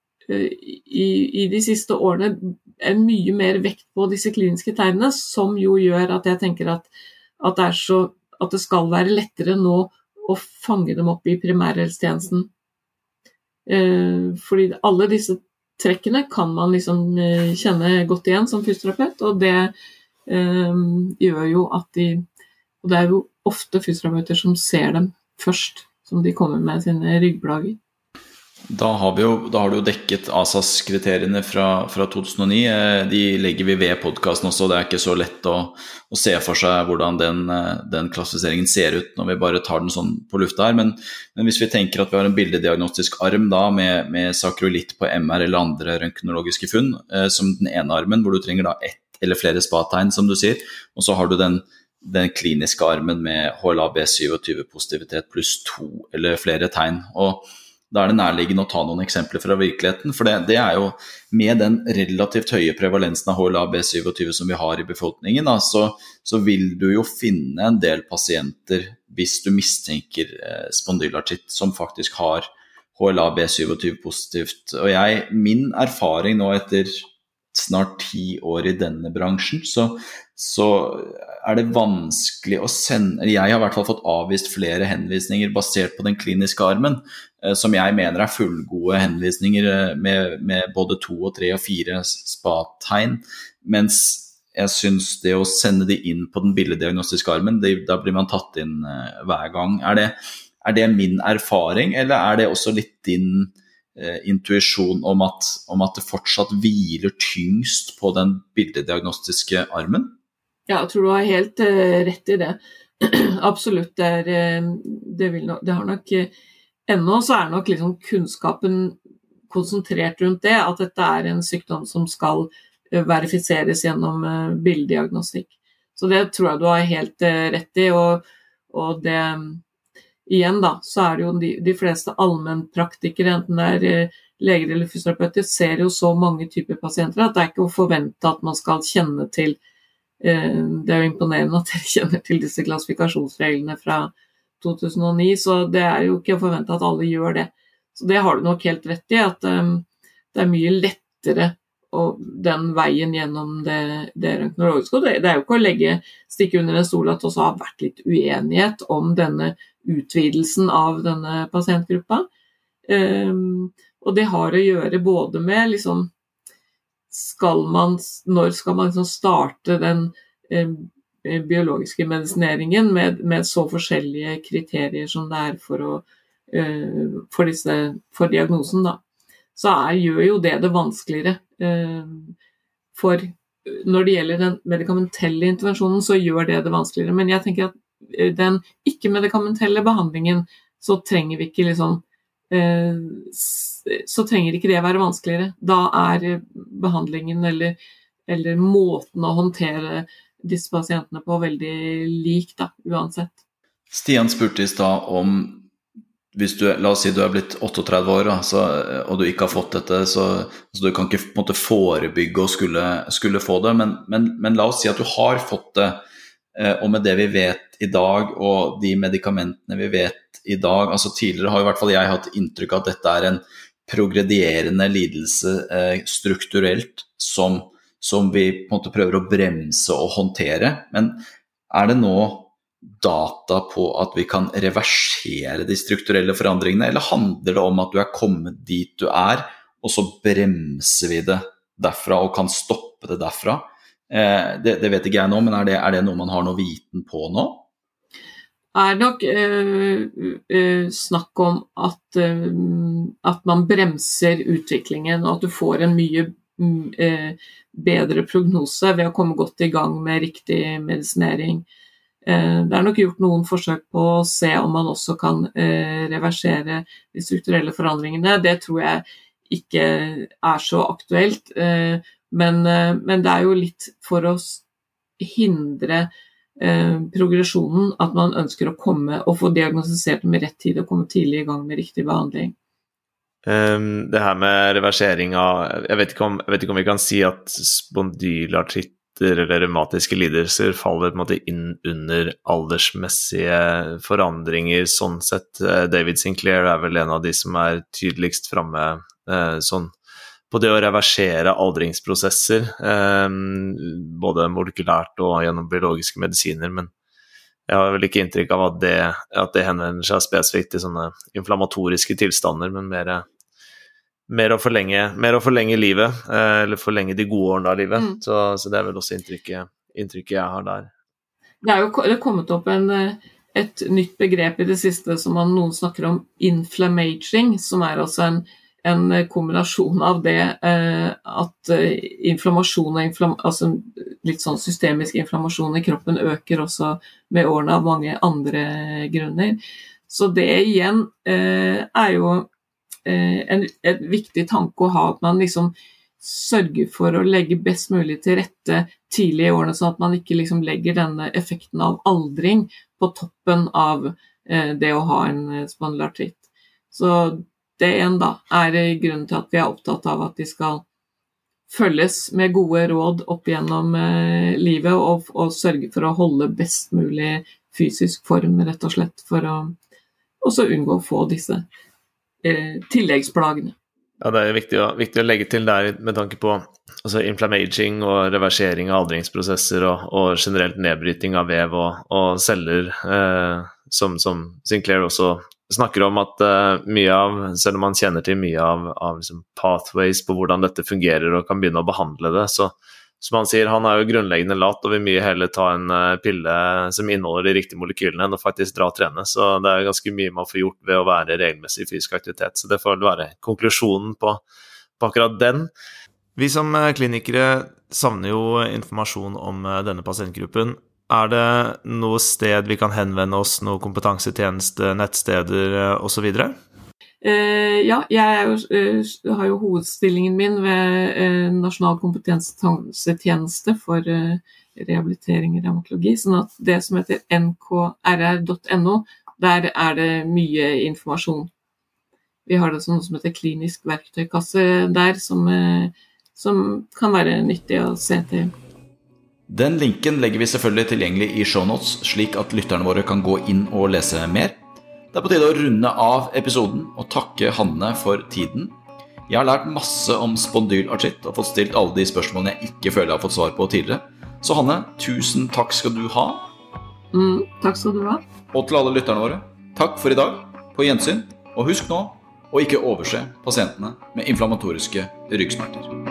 i, i de siste årene en mye mer vekt på disse kliniske tegnene, som jo gjør at jeg tenker at, at, det, er så, at det skal være lettere nå å fange dem opp i primærhelsetjenesten. Eh, fordi alle disse trekkene kan man liksom kjenne godt igjen som fysioterapeut, og det eh, gjør jo at de Og det er jo ofte fysioterapeuter som ser dem først, som de kommer med sine ryggplager. Da har, vi jo, da har du jo dekket A S A S-kriteriene fra, fra to tusen og ni. De legger vi ved podcasten også, det er ikke så lett å, å se for seg hvordan den, den klassifiseringen ser ut når vi bare tar den sånn på lufta her. Men, men hvis vi tenker at vi har en bildediagnostisk arm da, med, med sakroilitt på M R eller andre røntgenologiske funn, eh, som den ene armen, hvor du trenger da ett eller flere spa-tegn, som du sier, og så har du den den kliniske armen med H L A B syttisju positivitet pluss to eller flere tegn. Og da er det nærliggende å ta noen eksempler fra virkeligheten, for det, det er jo med den relativt høye prevalensen av H L A B syttisju som vi har i befolkningen, da, så, så vil du jo finne en del pasienter hvis du mistenker eh, spondylartritt som faktisk har H L A B syttisju positivt. Og jeg, min erfaring nå etter snart ti år i denne bransjen, så, så er det vanskelig å sende, jeg har i hvert fall fått avvist flere henvisninger basert på den kliniske armen, eh, som jeg mener er fullgode henvisninger med, med både to og tre og fire spa-tegn, mens jeg synes det å sende de inn på den bildediagnostiske armen, det, da blir man tatt inn eh, hver gang. Er det, er det min erfaring, eller er det også litt din Eh, intuisjon om at, om at det fortsatt hviler tyngst på den bildediagnostiske armen? Ja, jeg tror du har helt uh, rett i det. Absolutt, det, er, uh, det, vil no, det har nok uh, ennå så er nok liksom kunnskapen konsentrert rundt det, at dette er en sykdom som skal uh, verifiseres gjennom uh, bildediagnostikk. Så det tror jeg du har helt eh, rett i, og, og det, igjen da, så er det jo de, de fleste allmennpraktikere, enten det er eh, leger eller fysioterapeuter, ser jo så mange typer pasienter at det er ikke å forvente at man skal kjenne til, eh, det er jo imponerende at dere kjenner til disse klassifikasjonsreglene fra to tusen og ni, så det er jo ikke å forvente at alle gjør det. Så det har du nok helt rett i, at um, det er mye lettere og den veien gjennom det, det røntgenologiske. Det, det er jo ikke å legge stikke under en stol at det også har vært litt uenighet om denne utvidelsen av denne pasientgruppa. Um, og det har å gjøre både med liksom, skal man, når skal man liksom starte den um, biologiske medisineringen med, med så forskjellige kriterier som det er for å For, disse, for diagnosen da, så er, gjør jo det det vanskeligere. For når det gjelder den medikamentelle intervensjonen, så gjør det det vanskeligere. Men jeg tenker at den ikke-medikamentelle behandlingen, så trenger vi ikke liksom, så trenger ikke det være vanskeligere. Da er behandlingen eller, eller måten å håndtere disse pasientene på veldig lik da, uansett. Stian spurte i stad om hvis du, la oss si du er blitt trettioåtte år da, så, og du ikke har fått dette, så, så du kan ikke på en måte forebygge og skulle, skulle få det, men, men, men la oss si at du har fått det, og med det vi vet i dag, og de medikamentene vi vet i dag, altså tidligere har i hvert fall jeg hatt inntrykk av at dette er en progredierende lidelse eh, strukturelt, som, som vi på en måte prøver å bremse og håndtere, men er det nå data på at vi kan reversere de strukturelle forandringene, eller handler det om at du er kommet dit du er, og så bremser vi det derfra og kan stoppe det derfra? Eh, det, det vet ikke jeg nå, men er det, er det noe man har noe viten på nå? Det er nok øh, øh, snakk om at, øh, at man bremser utviklingen, og at du får en mye øh, bedre prognose ved å komme godt i gang med riktig medisinering. Det er nok gjort noen forsøk på å se om man også kan eh, reversere de strukturelle forandringene. Det tror jeg ikke er så aktuelt, eh, men, eh, men det er jo litt for å hindre eh, progresjonen at man ønsker å komme og få diagnostisert med rett tid og komme tidlig i gang med riktig behandling. Um, det her med reversering av, jeg vet ikke om, jeg vet ikke om vi kan si at spondylartritt eller rheumatiske lidelser faller på en måte inn under aldersmessige forandringer sånn sett. David Sinclair er vel en av de som er tydeligst fremme eh, sånn, på det å reversere aldringsprosesser, eh, både molekylært og gjennom biologiske medisiner, men jeg har vel ikke inntrykk av at det, at det henvender seg spesifikt til sånne inflammatoriske tilstander, men mer mer å forlenge, mer å forlenge livet, eh, eller forlenge de gode årene av livet, mm. så, så det er vel også inntrykket, inntrykket jeg har der. Det er jo det er kommet opp en, et nytt begrep i det siste som man, noen snakker om inflammaging, som er altså en, en kombinasjon av det eh, at inflammasjon, inflam, altså litt sånn systemisk inflammasjon i kroppen øker også med årene av mange andre grunner. Så det igjen eh, er jo En, en viktig tanke å ha, at man liksom sørger for å legge best mulig til rette tidlig i årene, sånn at man ikke liksom legger denne effekten av aldring på toppen av eh, det å ha en spondylartritt. Så det igjen da er grunnen til at vi er opptatt av at de skal følges med gode råd opp gjennom eh, livet, og, og sørge for å holde best mulig fysisk form, rett og slett, for å også unngå å få disse tilleggsplagene. Ja, det er viktig å, viktig å legge til der med tanke på altså inflammaging og reversering av aldringsprosesser og, og generelt nedbryting av vev og, og celler, eh, som, som Sinclair også snakker om, at eh, mye av, selv om man kjenner til mye av, av liksom pathways på hvordan dette fungerer og kan begynne å behandle det, så som han sier, han er jo grunnleggende lat og vil mye heller ta en uh, pille som inneholder de riktige molekylene enn å faktisk dra og trene, så det er ganske mye man får gjort ved å være regelmessig fysisk aktivitet, så det får være konklusjonen på, på akkurat den. Vi som uh, klinikere savner jo informasjon om uh, denne pasientgruppen. Er det noe sted vi kan henvende oss, noe kompetansetjeneste, nettsteder uh, og så videre? Eh, ja, jeg er jo, eh, har jo hovedstillingen min ved eh, Nasjonal kompetansetjeneste for eh, rehabilitering i revmatologi, sånn at det som heter n k r r punktum n o, der er det mye informasjon. Vi har det som noe som heter klinisk verktøykasse der, som, eh, som kan være nyttig å se til. Den linken legger vi selvfølgelig tilgjengelig i shownotes, slik at lytterne våre kan gå inn og lese mer. Det er på tide å runde av episoden og takke Hanne for tiden. Jeg har lært masse om spondylartritt og fått stilt alle de spørsmålene jeg ikke føler jeg har fått svar på tidligere. Så Hanne, tusen takk skal du ha. Mm, takk skal du ha. Og til alle lytterne våre, takk for i dag, på gjensyn, og husk nå å ikke overse pasientene med inflammatoriske ryggsmerter.